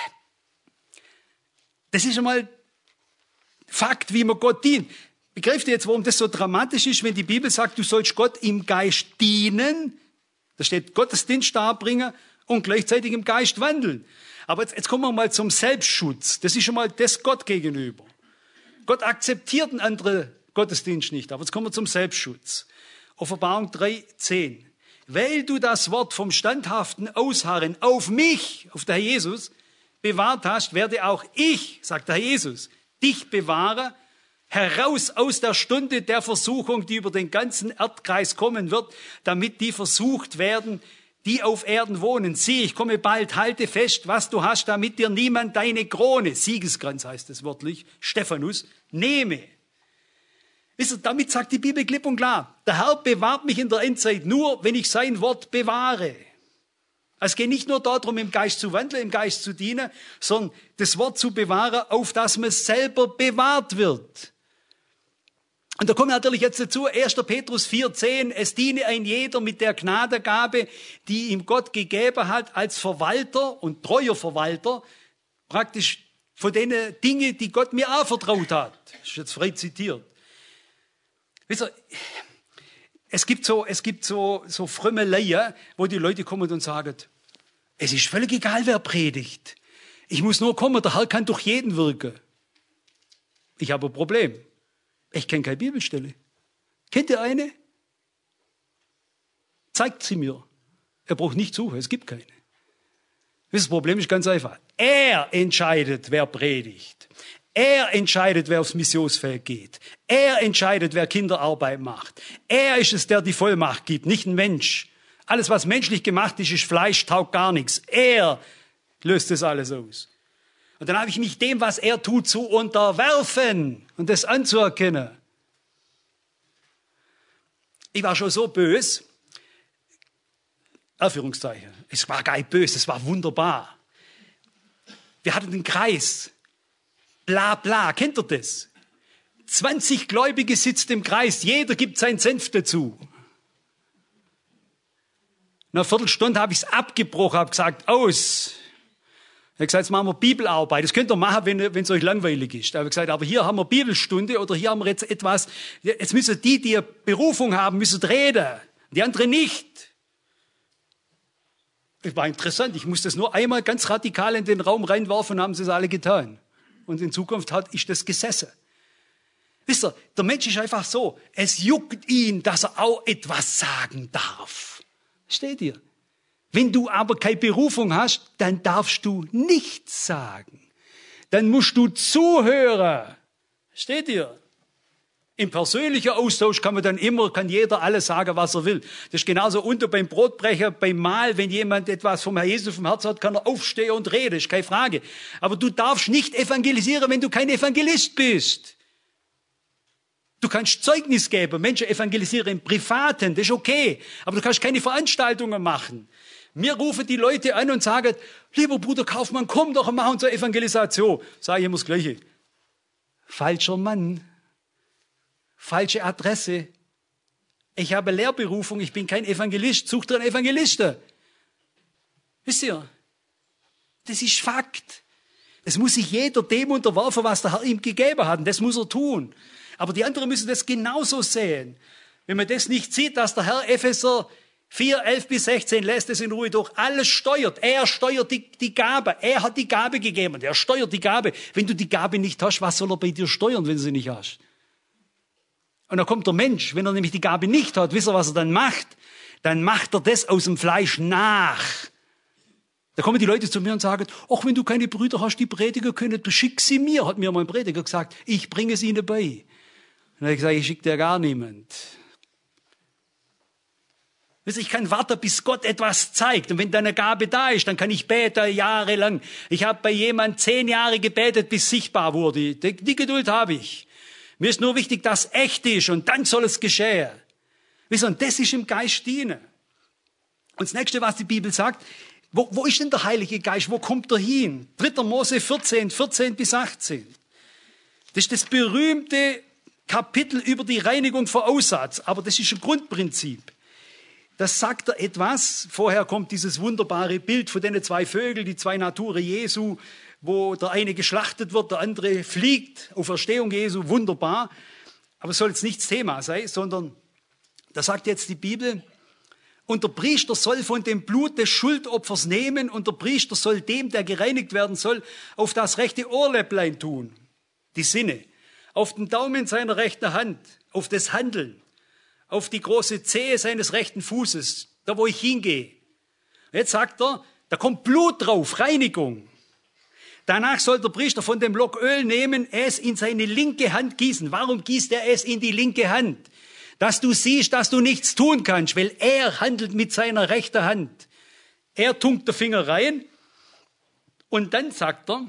das ist einmal Fakt, wie man Gott dient. Begreift ihr jetzt, warum das so dramatisch ist, wenn die Bibel sagt, du sollst Gott im Geist dienen? Da steht Gottesdienst darbringen und gleichzeitig im Geist wandeln. Aber jetzt kommen wir mal zum Selbstschutz. Das ist schon mal das Gott gegenüber. Gott akzeptiert einen anderen Gottesdienst nicht. Aber jetzt kommen wir zum Selbstschutz. Offenbarung 3,10. Weil du das Wort vom standhaften Ausharren auf mich, auf den Herr Jesus, bewahrt hast, werde auch ich, sagt der Herr Jesus, dich bewahre, heraus aus der Stunde der Versuchung, die über den ganzen Erdkreis kommen wird, damit die versucht werden, die auf Erden wohnen. Sieh, ich komme bald, halte fest, was du hast, damit dir niemand deine Krone, Siegeskranz heißt es wörtlich, Stephanus, nehme. Wisst ihr, damit sagt die Bibel klipp und klar, der Herr bewahrt mich in der Endzeit nur, wenn ich sein Wort bewahre. Es geht nicht nur darum, im Geist zu wandeln, im Geist zu dienen, sondern das Wort zu bewahren, auf das man selber bewahrt wird. Und da kommt natürlich jetzt dazu, 1. Petrus 4,10, es diene ein jeder mit der Gnadengabe, die ihm Gott gegeben hat, als Verwalter und treuer Verwalter, praktisch von den Dingen, die Gott mir auch vertraut hat. Das ist jetzt frei zitiert. Wisst ihr, es gibt so Frömmeleien, wo die Leute kommen und sagen, es ist völlig egal, wer predigt. Ich muss nur kommen, der Herr kann durch jeden wirken. Ich habe ein Problem. Ich kenne keine Bibelstelle. Kennt ihr eine? Zeigt sie mir. Er braucht nicht suchen, es gibt keine. Das Problem ist ganz einfach. Er entscheidet, wer predigt. Er entscheidet, wer aufs Missionsfeld geht. Er entscheidet, wer Kinderarbeit macht. Er ist es, der die Vollmacht gibt, nicht ein Mensch. Alles, was menschlich gemacht ist, ist Fleisch, taugt gar nichts. Er löst das alles aus. Und dann habe ich mich dem, was er tut, zu unterwerfen und das anzuerkennen. Ich war schon so böse, Anführungszeichen, es war gar nicht böse, es war wunderbar. Wir hatten den Kreis, bla bla, kennt ihr das? 20 Gläubige sitzen im Kreis, jeder gibt seinen Senf dazu. Nach einer Viertelstunde habe ich es abgebrochen, habe gesagt, aus. Ich habe gesagt, jetzt machen wir Bibelarbeit. Das könnt ihr machen, wenn es euch langweilig ist. Da habe ich gesagt, aber hier haben wir Bibelstunde oder hier haben wir jetzt etwas. Jetzt müssen die Berufung haben, müssen reden. Die anderen nicht. Das war interessant. Ich musste das nur einmal ganz radikal in den Raum reinwerfen und haben sie es alle getan. Und in Zukunft ist das gesessen. Wisst ihr, der Mensch ist einfach so. Es juckt ihn, dass er auch etwas sagen darf. Steht ihr? Wenn du aber keine Berufung hast, dann darfst du nichts sagen. Dann musst du zuhören. Steht ihr? Im persönlichen Austausch kann jeder alles sagen, was er will. Das ist genauso unter beim Brotbrecher, beim Mahl, wenn jemand etwas vom Herrn Jesus vom Herzen hat, kann er aufstehen und reden, ist keine Frage. Aber du darfst nicht evangelisieren, wenn du kein Evangelist bist. Du kannst Zeugnis geben, Menschen evangelisieren im Privaten, das ist okay. Aber du kannst keine Veranstaltungen machen. Mir rufen die Leute an und sagen, lieber Bruder Kaufmann, komm doch und mach unsere Evangelisation. Sag ich immer das Gleiche. Falscher Mann. Falsche Adresse. Ich habe Lehrberufung, ich bin kein Evangelist. Such dir einen Evangelisten. Wisst ihr? Das ist Fakt. Es muss sich jeder dem unterwerfen, was der Herr ihm gegeben hat. Und das muss er tun. Aber die anderen müssen das genauso sehen. Wenn man das nicht sieht, dass der Herr Epheser 4, 11 bis 16 lässt es in Ruhe durch. Alles steuert. Er steuert die Gabe. Er hat die Gabe gegeben. Er steuert die Gabe. Wenn du die Gabe nicht hast, was soll er bei dir steuern, wenn du sie nicht hast? Und dann kommt der Mensch, wenn er nämlich die Gabe nicht hat, wisst ihr, was er dann macht? Dann macht er das aus dem Fleisch nach. Da kommen die Leute zu mir und sagen, ach, wenn du keine Brüder hast, die predigen können, du schick sie mir, hat mir mal ein Prediger gesagt. Ich bringe es ihnen bei. Und dann habe ich gesagt, ich schicke dir gar niemand. Ich kann warten, bis Gott etwas zeigt. Und wenn deine Gabe da ist, dann kann ich beten jahrelang. Ich habe bei jemandem 10 Jahre gebetet, bis sichtbar wurde. Die Geduld habe ich. Mir ist nur wichtig, dass es echt ist und dann soll es geschehen. Und das ist im Geist dienen. Und das Nächste, was die Bibel sagt, wo ist denn der Heilige Geist? Wo kommt er hin? 3. Mose 14 bis 18. Das ist das berühmte Kapitel über die Reinigung vor Aussatz. Aber das ist ein Grundprinzip. Das sagt er etwas. Vorher kommt dieses wunderbare Bild von den 2 Vögeln, die 2 Naturen Jesu, wo der eine geschlachtet wird, der andere fliegt. Auferstehung Jesu, wunderbar. Aber es soll jetzt nicht das Thema sein, sondern da sagt jetzt die Bibel, und der Priester soll von dem Blut des Schuldopfers nehmen und der Priester soll dem, der gereinigt werden soll, auf das rechte Ohrläpplein tun, die Sinne, auf den Daumen seiner rechten Hand, auf das Handeln, auf die große Zehe seines rechten Fußes, da wo ich hingehe. Jetzt sagt er, da kommt Blut drauf, Reinigung. Danach soll der Priester von dem Lock Öl nehmen, es in seine linke Hand gießen. Warum gießt er es in die linke Hand? Dass du siehst, dass du nichts tun kannst, weil er handelt mit seiner rechten Hand. Er tunkt den Finger rein und dann sagt er,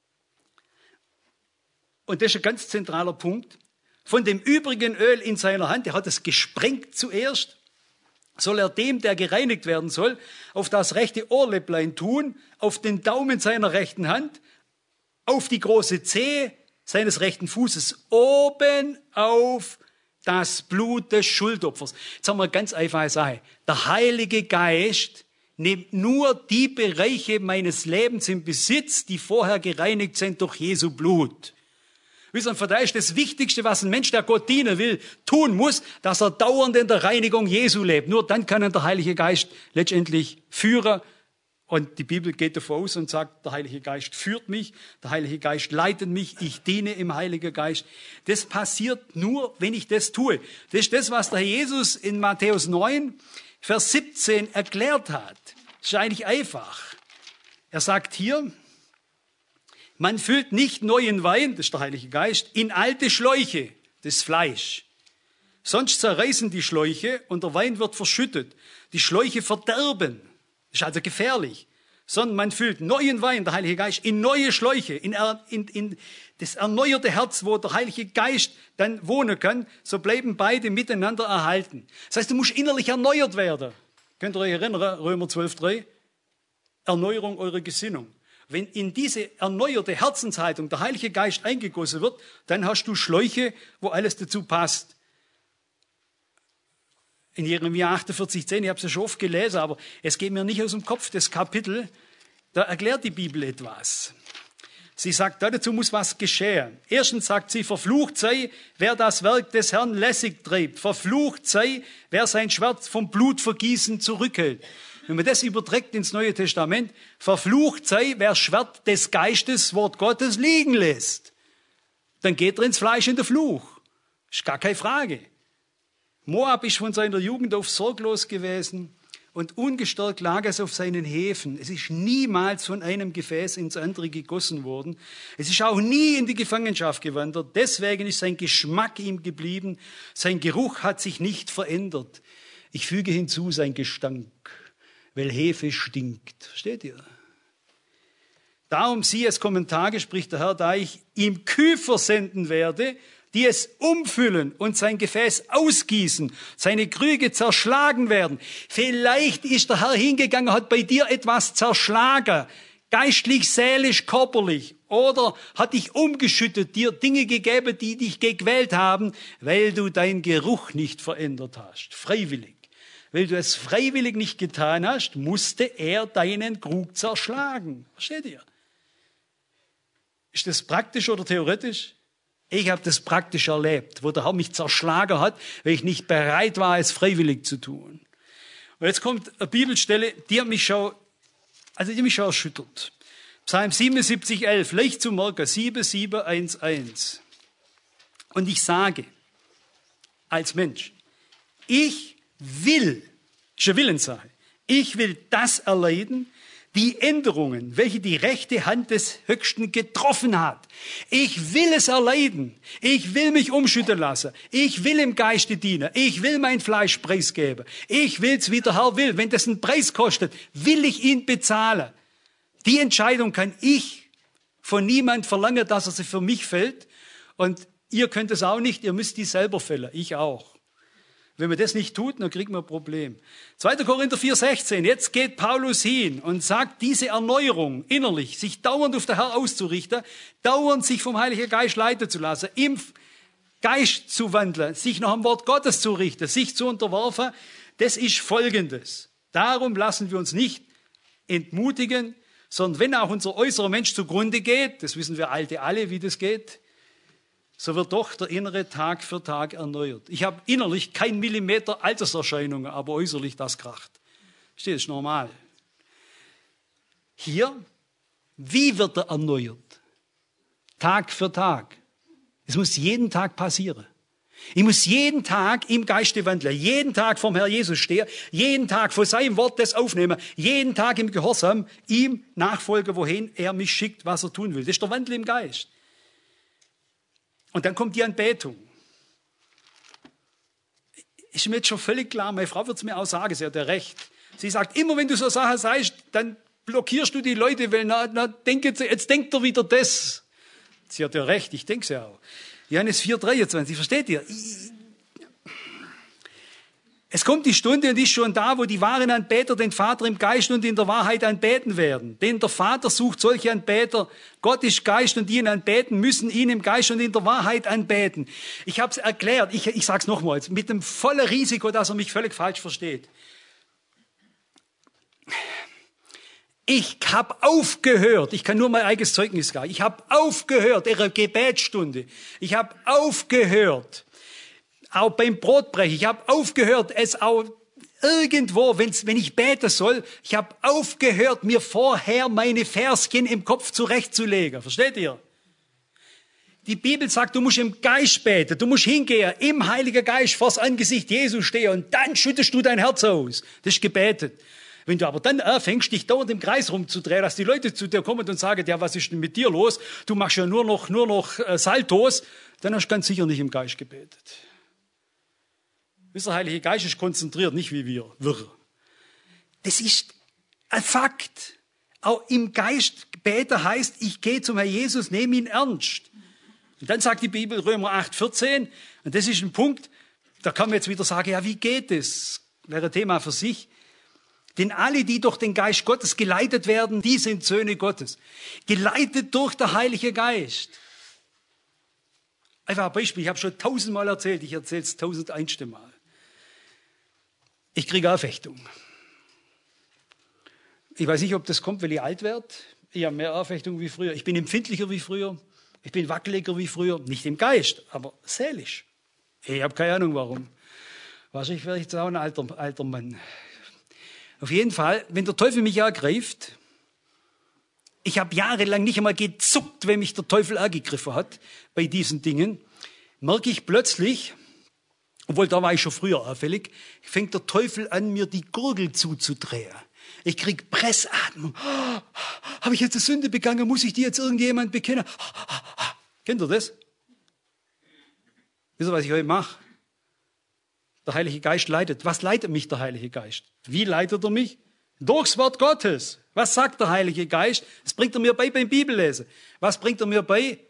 und das ist ein ganz zentraler Punkt, von dem übrigen Öl in seiner Hand, er hat es gesprengt zuerst, soll er dem, der gereinigt werden soll, auf das rechte Ohrläpplein tun, auf den Daumen seiner rechten Hand, auf die große Zehe seines rechten Fußes, oben auf das Blut des Schuldopfers. Jetzt haben wir eine ganz einfache Sache. Der Heilige Geist nimmt nur die Bereiche meines Lebens in Besitz, die vorher gereinigt sind durch Jesu Blut. Wisst ihr, von daher ist das Wichtigste, was ein Mensch, der Gott dienen will, tun muss, dass er dauernd in der Reinigung Jesu lebt. Nur dann kann ihn der Heilige Geist letztendlich führen. Und die Bibel geht davon aus und sagt, der Heilige Geist führt mich, der Heilige Geist leitet mich, ich diene im Heiligen Geist. Das passiert nur, wenn ich das tue. Das ist das, was der Herr Jesus in Matthäus 9, Vers 17 erklärt hat. Das ist eigentlich einfach. Er sagt hier, man füllt nicht neuen Wein, das ist der Heilige Geist, in alte Schläuche, das Fleisch. Sonst zerreißen die Schläuche und der Wein wird verschüttet. Die Schläuche verderben. Das ist also gefährlich. Sondern man füllt neuen Wein, der Heilige Geist, in neue Schläuche, in das erneuerte Herz, wo der Heilige Geist dann wohnen kann. So bleiben beide miteinander erhalten. Das heißt, du musst innerlich erneuert werden. Könnt ihr euch erinnern, Römer 12,3? Erneuerung eurer Gesinnung. Wenn in diese erneuerte Herzenshaltung der Heilige Geist eingegossen wird, dann hast du Schläuche, wo alles dazu passt. In Jeremia 48,10, ich habe es ja schon oft gelesen, aber es geht mir nicht aus dem Kopf, das Kapitel, da erklärt die Bibel etwas. Sie sagt, dazu muss was geschehen. Erstens sagt sie, verflucht sei, wer das Werk des Herrn lässig treibt. Verflucht sei, wer sein Schwert vom Blutvergießen zurückhält. Wenn man das überträgt ins Neue Testament, verflucht sei, wer Schwert des Geistes, Wort Gottes, liegen lässt. Dann geht er ins Fleisch in den Fluch. Ist gar keine Frage. Moab ist von seiner Jugend auf sorglos gewesen und ungestört lag es auf seinen Häfen. Es ist niemals von einem Gefäß ins andere gegossen worden. Es ist auch nie in die Gefangenschaft gewandert. Deswegen ist sein Geschmack ihm geblieben. Sein Geruch hat sich nicht verändert. Ich füge hinzu sein Gestank, weil Hefe stinkt. Versteht ihr? Darum siehe es Kommentar, spricht der Herr, da ich ihm Küfer senden werde, die es umfüllen und sein Gefäß ausgießen, seine Krüge zerschlagen werden. Vielleicht ist der Herr hingegangen, hat bei dir etwas zerschlagen, geistlich, seelisch, körperlich, oder hat dich umgeschüttet, dir Dinge gegeben, die dich gequält haben, weil du deinen Geruch nicht verändert hast, freiwillig. Weil du es freiwillig nicht getan hast, musste er deinen Krug zerschlagen. Versteht ihr? Ist das praktisch oder theoretisch? Ich habe das praktisch erlebt, wo der Herr mich zerschlagen hat, weil ich nicht bereit war, es freiwillig zu tun. Und jetzt kommt eine Bibelstelle, die mich schon erschüttert. Psalm 77,11, leicht zu merken, 7711. Und ich sage, als Mensch, ich will, ist eine Willenssache, ich will das erleiden, die Änderungen, welche die rechte Hand des Höchsten getroffen hat. Ich will es erleiden. Ich will mich umschütten lassen. Ich will im Geiste dienen. Ich will mein Fleisch preisgeben. Ich will's, wie der Herr will. Wenn das einen Preis kostet, will ich ihn bezahlen. Die Entscheidung kann ich von niemand verlangen, dass er sie für mich fällt. Und ihr könnt es auch nicht. Ihr müsst die selber fällen. Ich auch. Wenn man das nicht tut, dann kriegt man ein Problem. 2. Korinther 4,16. Jetzt geht Paulus hin und sagt, diese Erneuerung innerlich, sich dauernd auf den Herr auszurichten, dauernd sich vom Heiligen Geist leiten zu lassen, im Geist zu wandeln, sich nach dem Wort Gottes zu richten, sich zu unterwerfen, das ist Folgendes. Darum lassen wir uns nicht entmutigen, sondern wenn auch unser äußerer Mensch zugrunde geht, das wissen wir Alte alle, wie das geht, so wird doch der innere Tag für Tag erneuert. Ich habe innerlich kein Millimeter Alterserscheinungen, aber äußerlich das kracht. Das ist normal. Hier, wie wird er erneuert? Tag für Tag. Es muss jeden Tag passieren. Ich muss jeden Tag im Geiste wandeln, jeden Tag vom Herr Jesus stehen, jeden Tag von seinem Wort das aufnehmen, jeden Tag im Gehorsam ihm nachfolgen, wohin er mich schickt, was er tun will. Das ist der Wandel im Geist. Und dann kommt die Anbetung. Ist mir jetzt schon völlig klar, meine Frau wird es mir auch sagen, sie hat ja recht. Sie sagt, immer wenn du so Sachen sagst, dann blockierst du die Leute, weil jetzt denkt er wieder das. Sie hat ja recht, ich denke es ja auch. Johannes 4,23, versteht ihr? Es kommt die Stunde und ist schon da, wo die wahren Anbeter den Vater im Geist und in der Wahrheit anbeten werden. Denn der Vater sucht solche Anbeter. Gott ist Geist und die ihn anbeten, müssen ihn im Geist und in der Wahrheit anbeten. Ich habe es erklärt, ich sage es nochmals, mit dem vollen Risiko, dass er mich völlig falsch versteht. Ich habe aufgehört, ich kann nur mein eigenes Zeugnis sagen, ich habe aufgehört, ihre Gebetsstunde. Ich habe aufgehört. Auch beim Brotbrechen. Ich habe aufgehört, es auch irgendwo, wenn ich beten soll, ich habe aufgehört, mir vorher meine Verschen im Kopf zurechtzulegen. Versteht ihr? Die Bibel sagt, du musst im Geist beten, du musst hingehen, im Heiligen Geist vors Angesicht Jesus stehen und dann schüttest du dein Herz aus. Das ist gebetet. Wenn du aber dann anfängst, dich dauernd im Kreis rumzudrehen, dass die Leute zu dir kommen und sagen, ja, was ist denn mit dir los? Du machst ja nur noch Saltos, dann hast du ganz sicher nicht im Geist gebetet. Der Heilige Geist ist konzentriert, nicht wie wir, wirr. Das ist ein Fakt. Auch im Geist beten heißt, ich gehe zum Herrn Jesus, nehme ihn ernst. Und dann sagt die Bibel, Römer 8,14, und das ist ein Punkt, da kann man jetzt wieder sagen, ja, wie geht es? Wäre ein Thema für sich. Denn alle, die durch den Geist Gottes geleitet werden, die sind Söhne Gottes. Geleitet durch den Heiligen Geist. Einfach ein Beispiel, ich habe schon 1000-mal erzählt, ich erzähle es 1001. Mal. Ich kriege Anfechtung. Ich weiß nicht, ob das kommt, weil ich alt werde. Ich habe mehr Anfechtung wie früher. Ich bin empfindlicher wie früher. Ich bin wackeliger wie früher. Nicht im Geist, aber seelisch. Ich habe keine Ahnung, warum. Wahrscheinlich werde ich jetzt auch ein alter Mann. Auf jeden Fall, wenn der Teufel mich ergreift, ich habe jahrelang nicht einmal gezuckt, wenn mich der Teufel angegriffen hat bei diesen Dingen, merke ich plötzlich, obwohl da war ich schon früher auffällig, fängt der Teufel an, mir die Gurgel zuzudrehen. Ich kriege Pressatmung. Habe ich jetzt eine Sünde begangen? Muss ich die jetzt irgendjemand bekennen? Kennt ihr das? Wisst ihr, was ich heute mache? Der Heilige Geist leitet. Was leitet mich der Heilige Geist? Wie leitet er mich? Durchs Wort Gottes. Was sagt der Heilige Geist? Das bringt er mir bei beim Bibellesen. Was bringt er mir bei?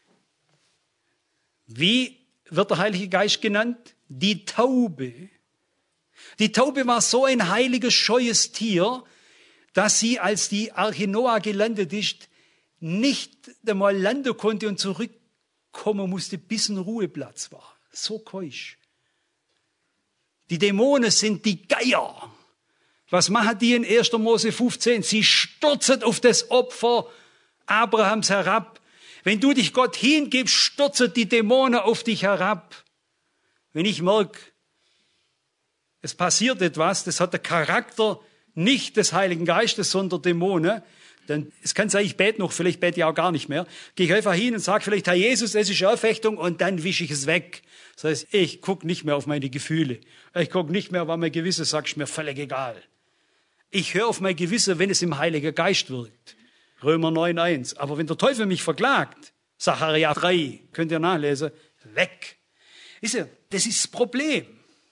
Wie wird der Heilige Geist genannt? Die Taube. Die Taube war so ein heiliges, scheues Tier, dass sie, als die Arche Noah gelandet ist, nicht einmal landen konnte und zurückkommen musste, bis ein Ruheplatz war. So keusch. Die Dämonen sind die Geier. Was machen die in 1. Mose 15? Sie stürzen auf das Opfer Abrahams herab. Wenn du dich Gott hingibst, stürzen die Dämonen auf dich herab. Wenn ich merke, es passiert etwas, das hat den Charakter nicht des Heiligen Geistes, sondern Dämonen, dann, es kann sein, ich bete noch, vielleicht bete ich auch gar nicht mehr, gehe ich einfach hin und sage vielleicht, Herr Jesus, es ist Anfechtung, und dann wische ich es weg. Das heißt, ich gucke nicht mehr auf meine Gefühle. Ich gucke nicht mehr, was mein Gewissen sagt, ist mir völlig egal. Ich höre auf mein Gewissen, wenn es im Heiligen Geist wirkt. Römer 9,1. Aber wenn der Teufel mich verklagt, Sacharja 3, könnt ihr nachlesen, weg. Wisst ihr, das ist das Problem.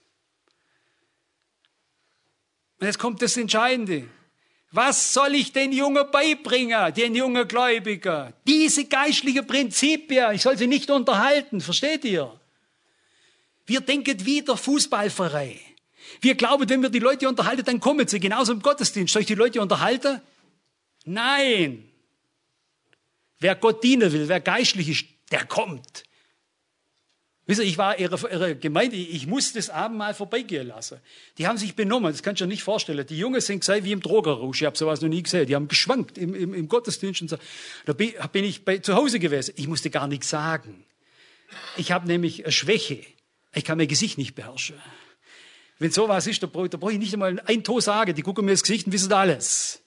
Und jetzt kommt das Entscheidende. Was soll ich den Jungen beibringen, den jungen Gläubigen? Diese geistlichen Prinzipien, ich soll sie nicht unterhalten, versteht ihr? Wir denken wie der Fußballverein. Wir glauben, wenn wir die Leute unterhalten, dann kommen sie. Genauso im Gottesdienst. Soll ich die Leute unterhalten? Nein. Wer Gott dienen will, wer geistlich ist, der kommt. Wisst ihr, ich war ihre Gemeinde, ich musste das Abendmahl vorbeigehen lassen. Die haben sich benommen, das kannst du dir nicht vorstellen. Die Jungen sind gesagt wie im Drogenrausch, ich habe sowas noch nie gesehen. Die haben geschwankt im Gottesdienst. Und so. Da bin ich zu Hause gewesen. Ich musste gar nichts sagen. Ich habe nämlich eine Schwäche. Ich kann mein Gesicht nicht beherrschen. Wenn sowas ist, da brauche ich nicht einmal ein To sagen. Die gucken mir ins Gesicht und wissen alles.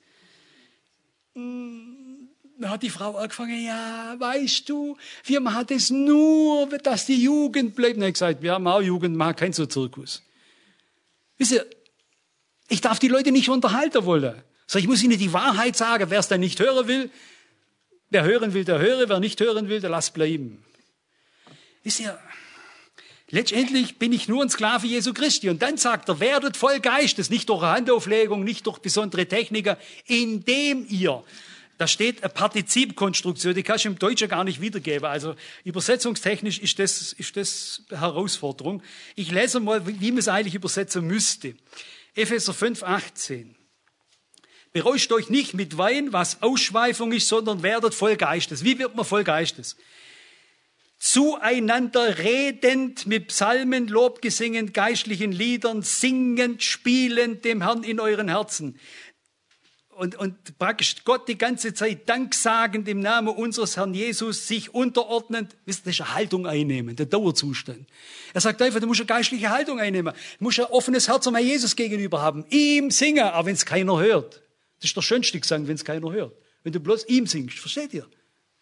Da hat die Frau angefangen, ja, weißt du, wir machen das nur, dass die Jugend bleibt. Und ich gesagt, wir haben auch Jugend, machen keinen so Zirkus. Wisst ihr, ich darf die Leute nicht unterhalten wollen. So, ich muss ihnen die Wahrheit sagen. Wer es dann nicht hören will, wer hören will, der höre. Wer nicht hören will, der lass bleiben. Wisst ihr, letztendlich bin ich nur ein Sklave Jesu Christi. Und dann sagt er, werdet voll Geistes, nicht durch Handauflegung, nicht durch besondere Techniken, indem ihr, da steht eine Partizipkonstruktion, die kannst du im Deutschen gar nicht wiedergeben. Also übersetzungstechnisch ist das eine Herausforderung. Ich lese mal, wie man es eigentlich übersetzen müsste. Epheser 5,18. Berauscht euch nicht mit Wein, was Ausschweifung ist, sondern werdet voll Geistes. Wie wird man voll Geistes? Zueinander redend mit Psalmen, Lobgesängen, geistlichen Liedern, singend, spielend dem Herrn in euren Herzen. Und praktisch Gott die ganze Zeit danksagend im Namen unseres Herrn Jesus, sich unterordnend, wisst ihr, das ist eine Haltung einnehmen, der Dauerzustand. Er sagt einfach, du musst eine geistliche Haltung einnehmen. Du musst ein offenes Herz am Herrn Jesus gegenüber haben. Ihm singen, aber wenn es keiner hört. Das ist der schönste Gesang, wenn es keiner hört. Wenn du bloß ihm singst, versteht ihr?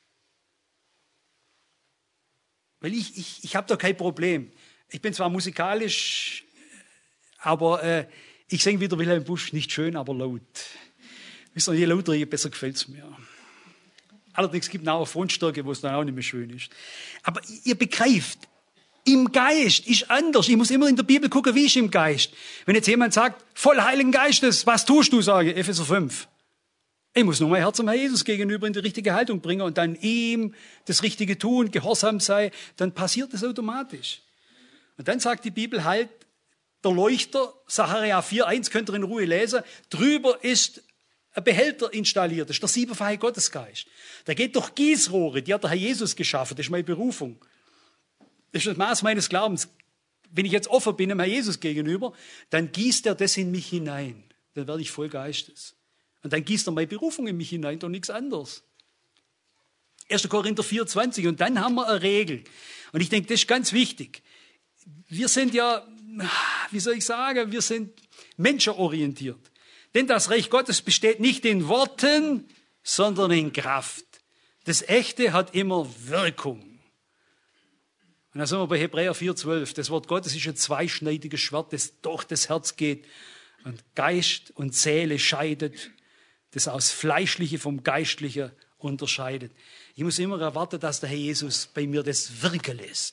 Weil ich habe da kein Problem. Ich bin zwar musikalisch, aber ich singe wieder Wilhelm Busch, nicht schön, aber laut. Wisst ihr, je lauter, je besser gefällt es mir. Allerdings gibt es auch eine Frontstärke, wo es dann auch nicht mehr schön ist. Aber ihr begreift, im Geist ist anders. Ich muss immer in der Bibel gucken, wie ist im Geist. Wenn jetzt jemand sagt, voll Heiligen Geistes, was tust du, sage ich, Epheser 5. Ich muss nur mein Herz am Herrn Jesus gegenüber in die richtige Haltung bringen und dann ihm das Richtige tun, gehorsam sei, dann passiert das automatisch. Und dann sagt die Bibel halt, der Leuchter, Sacharja 4,1 könnt ihr in Ruhe lesen, drüber ist ein Behälter installiert, das ist der siebenfache Gottesgeist. Der geht durch Gießrohre, die hat der Herr Jesus geschaffen, das ist meine Berufung. Das ist das Maß meines Glaubens. Wenn ich jetzt offen bin dem Herr Jesus gegenüber, dann gießt er das in mich hinein. Dann werde ich voll Geistes. Und dann gießt er meine Berufung in mich hinein, doch nichts anderes. 1. Korinther 4,20. Und dann haben wir eine Regel. Und ich denke, das ist ganz wichtig. Wir sind ja, wie soll ich sagen, wir sind menschenorientiert. Denn das Reich Gottes besteht nicht in Worten, sondern in Kraft. Das Echte hat immer Wirkung. Und dann sind wir bei Hebräer 4,12. Das Wort Gottes ist ein zweischneidiges Schwert, das durch das Herz geht und Geist und Seele scheidet, das aus Fleischliche vom Geistlichen unterscheidet. Ich muss immer erwarten, dass der Herr Jesus bei mir das wirken lässt.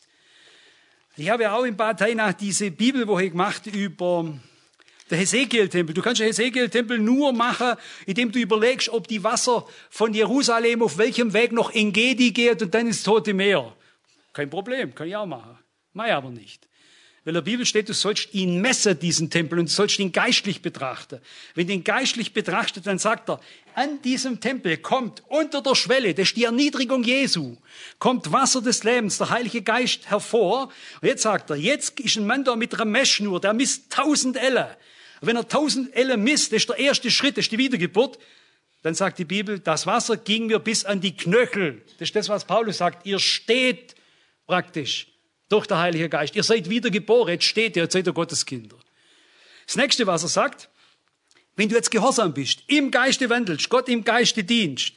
Ich habe ja auch in Bad Hainach diese Bibelwoche gemacht über den Hesekiel-Tempel. Du kannst den Hesekiel-Tempel nur machen, indem du überlegst, ob die Wasser von Jerusalem auf welchem Weg noch in Gedi geht und dann ins Tote Meer. Kein Problem, kann ich auch machen. Mach ich aber nicht. Weil in der Bibel steht, du sollst ihn messen, diesen Tempel, und du sollst ihn geistlich betrachten. Wenn du ihn geistlich betrachtest, dann sagt er, an diesem Tempel kommt unter der Schwelle, das ist die Erniedrigung Jesu, kommt Wasser des Lebens, der Heilige Geist hervor. Und jetzt sagt er, jetzt ist ein Mann da mit einer Messschnur, der misst 1000 Ellen. Und wenn er 1000 Ellen misst, das ist der erste Schritt, das ist die Wiedergeburt, dann sagt die Bibel, das Wasser ging mir bis an die Knöchel. Das ist das, was Paulus sagt. Ihr steht praktisch durch den Heiligen Geist. Ihr seid wiedergeboren, jetzt steht ihr, jetzt seid ihr Gotteskinder. Das nächste, was er sagt, wenn du jetzt gehorsam bist, im Geiste wandelst, Gott im Geiste dienst,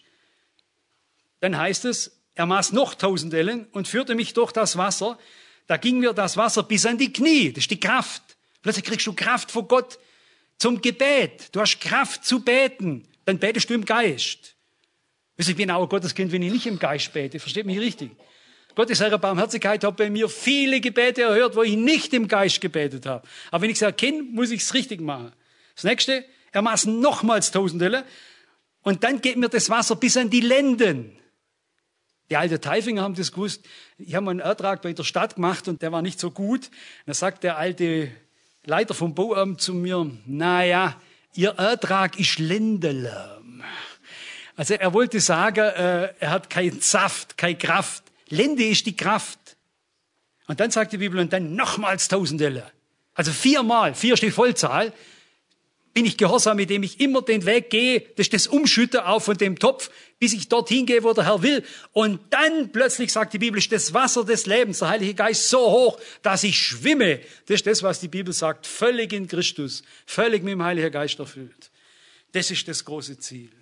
dann heißt es, er maß noch 1000 Ellen und führte mich durch das Wasser. Da ging mir das Wasser bis an die Knie. Das ist die Kraft. Plötzlich kriegst du Kraft von Gott zum Gebet. Du hast Kraft zu beten. Dann betest du im Geist. Ich bin auch ein Gotteskind, wenn ich nicht im Geist bete. Versteht mich richtig? Gottes Herr Barmherzigkeit hat bei mir viele Gebete erhört, wo ich nicht im Geist gebetet habe. Aber wenn ich es erkenne, muss ich es richtig machen. Das nächste, er maß nochmals 1000 Ellen und dann geht mir das Wasser bis an die Lenden. Die alten Teifinger haben das gewusst. Ich habe mal einen Ertrag bei der Stadt gemacht und der war nicht so gut. Da sagt der alte Leiter vom Bauamt zu mir, naja, Ihr Ertrag ist Lendelärm. Also er wollte sagen, er hat keinen Saft, keine Kraft. Lende ist die Kraft. Und dann sagt die Bibel, und dann nochmals 1000 Ellen. Also 4-mal, 4 steht Vollzahl, bin ich gehorsam, indem ich immer den Weg gehe, das ist das Umschütten auch von dem Topf, bis ich dorthin gehe, wo der Herr will. Und dann plötzlich, sagt die Bibel, ist das Wasser des Lebens, der Heilige Geist, so hoch, dass ich schwimme. Das ist das, was die Bibel sagt, völlig in Christus, völlig mit dem Heiligen Geist erfüllt. Das ist das große Ziel.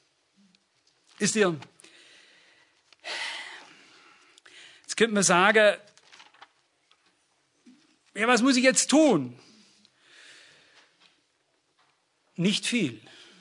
Ist ihr? Jetzt könnte man sagen, ja, was muss ich jetzt tun? Nicht viel.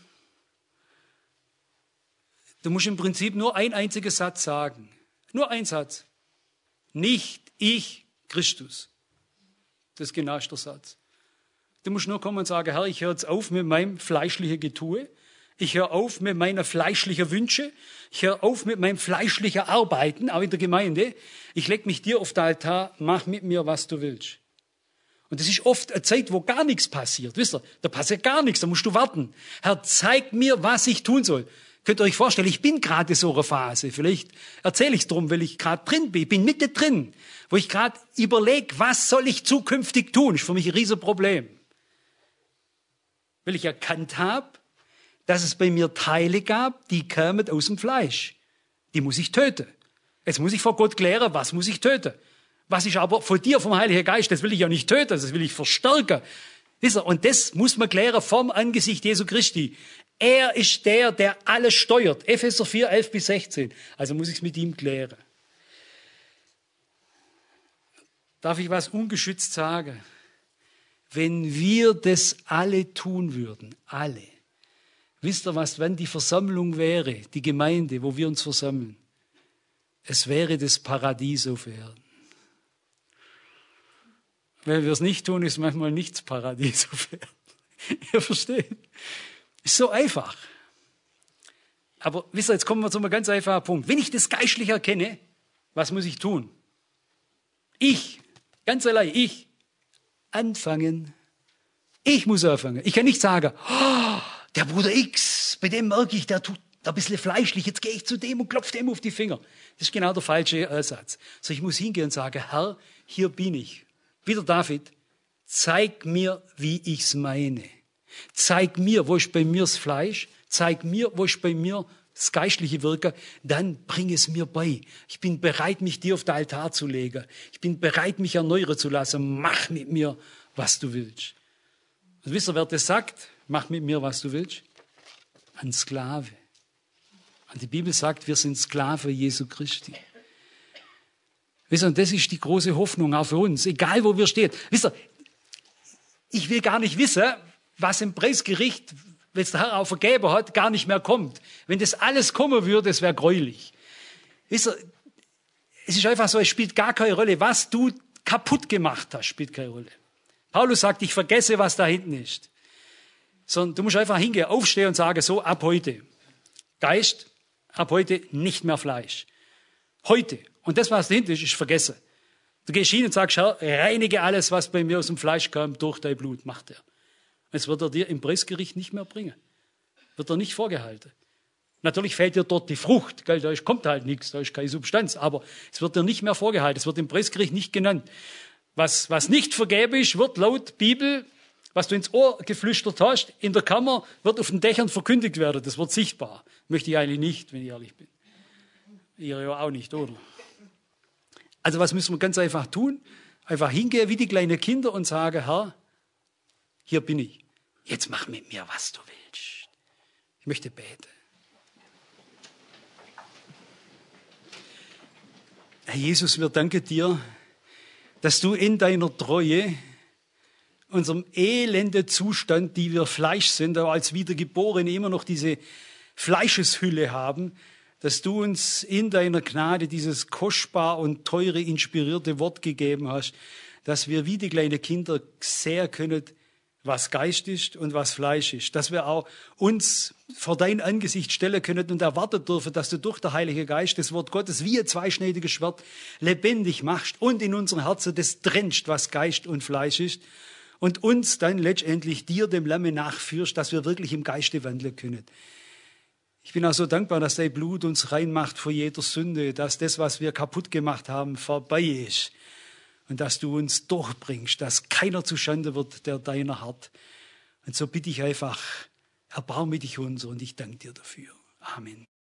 Du musst im Prinzip nur einen einzigen Satz sagen. Nur ein Satz. Nicht ich, Christus. Das ist genau der Satz. Du musst nur kommen und sagen, Herr, ich höre jetzt auf mit meinem fleischlichen Getue. Ich höre auf mit meinen fleischlichen Wünschen. Ich höre auf mit meinem fleischlichen Arbeiten, auch in der Gemeinde. Ich lege mich dir auf den Altar, mach mit mir, was du willst. Und das ist oft eine Zeit, wo gar nichts passiert. Wisst ihr, da passiert gar nichts, da musst du warten. Herr, zeig mir, was ich tun soll. Könnt ihr euch vorstellen, ich bin gerade in so einer Phase. Vielleicht erzähle ich es drum, weil ich gerade drin bin. Ich bin mitten drin, wo ich gerade überlege, was soll ich zukünftig tun. Das ist für mich ein Riesenproblem. Weil ich erkannt habe, dass es bei mir Teile gab, die kamen aus dem Fleisch. Die muss ich töten. Jetzt muss ich vor Gott klären, was muss ich töten. Was ist aber von dir, vom Heiligen Geist, das will ich ja nicht töten, das will ich verstärken. Wisst ihr, und das muss man klären vom Angesicht Jesu Christi. Er ist der, der alles steuert. Epheser 4, 11-16. Also muss ich es mit ihm klären. Darf ich was ungeschützt sagen? Wenn wir das alle tun würden, alle. Wisst ihr, was, wenn die Versammlung wäre, die Gemeinde, wo wir uns versammeln? Es wäre das Paradies auf Erden. Wenn wir es nicht tun, ist manchmal nichts Paradies auf Erden. Ihr versteht? Ist so einfach. Aber wisst ihr, jetzt kommen wir zu einem ganz einfachen Punkt. Wenn ich das geistlich erkenne, was muss ich tun? Ich, ganz allein, anfangen. Ich muss anfangen. Ich kann nicht sagen, oh, der Bruder X, bei dem merke ich, der tut ein bisschen fleischlich, jetzt gehe ich zu dem und klopfe dem auf die Finger. Das ist genau der falsche Ansatz. So, ich muss hingehen und sagen, Herr, hier bin ich. Wieder David, zeig mir, wie ich's meine. Zeig mir, wo ist bei mir das Fleisch. Zeig mir, wo ist bei mir das geistliche Wirken. Dann bring es mir bei. Ich bin bereit, mich dir auf den Altar zu legen. Ich bin bereit, mich erneuern zu lassen. Mach mit mir, was du willst. Und wisst ihr, wer das sagt? Mach mit mir, was du willst? Ein Sklave. Und die Bibel sagt, wir sind Sklaven Jesu Christi. Wisst ihr, und das ist die große Hoffnung auch für uns, egal wo wir stehen. Wisst ihr, ich will gar nicht wissen, was im Preisgericht, wenn es der Herr auch vergeben hat, gar nicht mehr kommt. Wenn das alles kommen würde, das wäre gräulich. Wisst ihr, es ist einfach so, es spielt gar keine Rolle. Was du kaputt gemacht hast, spielt keine Rolle. Paulus sagt, ich vergesse, was da hinten ist. Sondern du musst einfach hingehen, aufstehen und sagen, so, ab heute. Geist, ab heute nicht mehr Fleisch. Heute. Und das, was dahinter ist, ist vergessen. Du gehst hin und sagst, Herr, reinige alles, was bei mir aus dem Fleisch kam, durch dein Blut, macht er. Das wird er dir im Preisgericht nicht mehr bringen. Wird er nicht vorgehalten. Natürlich fehlt dir dort die Frucht, gell? Da kommt halt nichts, da ist keine Substanz, aber es wird dir nicht mehr vorgehalten, es wird im Preisgericht nicht genannt. Was nicht vergeben ist, wird laut Bibel, was du ins Ohr geflüstert hast, in der Kammer, wird auf den Dächern verkündigt werden, das wird sichtbar. Möchte ich eigentlich nicht, wenn ich ehrlich bin. Ihr ja auch nicht, oder? Also was müssen wir ganz einfach tun? Einfach hingehen wie die kleinen Kinder und sagen, Herr, hier bin ich. Jetzt mach mit mir, was du willst. Ich möchte beten. Herr Jesus, wir danken dir, dass du in deiner Treue unserem elenden Zustand, die wir Fleisch sind, aber als Wiedergeborene immer noch diese Fleischeshülle haben, dass du uns in deiner Gnade dieses kostbar und teure, inspirierte Wort gegeben hast, dass wir wie die kleinen Kinder sehen können, was Geist ist und was Fleisch ist. Dass wir auch uns vor dein Angesicht stellen können und erwarten dürfen, dass du durch den Heiligen Geist das Wort Gottes wie ein zweischneidiges Schwert lebendig machst und in unseren Herzen das trennst, was Geist und Fleisch ist. Und uns dann letztendlich dir, dem Lamme, nachführst, dass wir wirklich im Geiste wandeln können. Ich bin auch so dankbar, dass dein Blut uns reinmacht vor jeder Sünde, dass das, was wir kaputt gemacht haben, vorbei ist. Und dass du uns durchbringst, dass keiner zustande wird, der deiner hat. Und so bitte ich einfach, erbarme dich unser und ich danke dir dafür. Amen.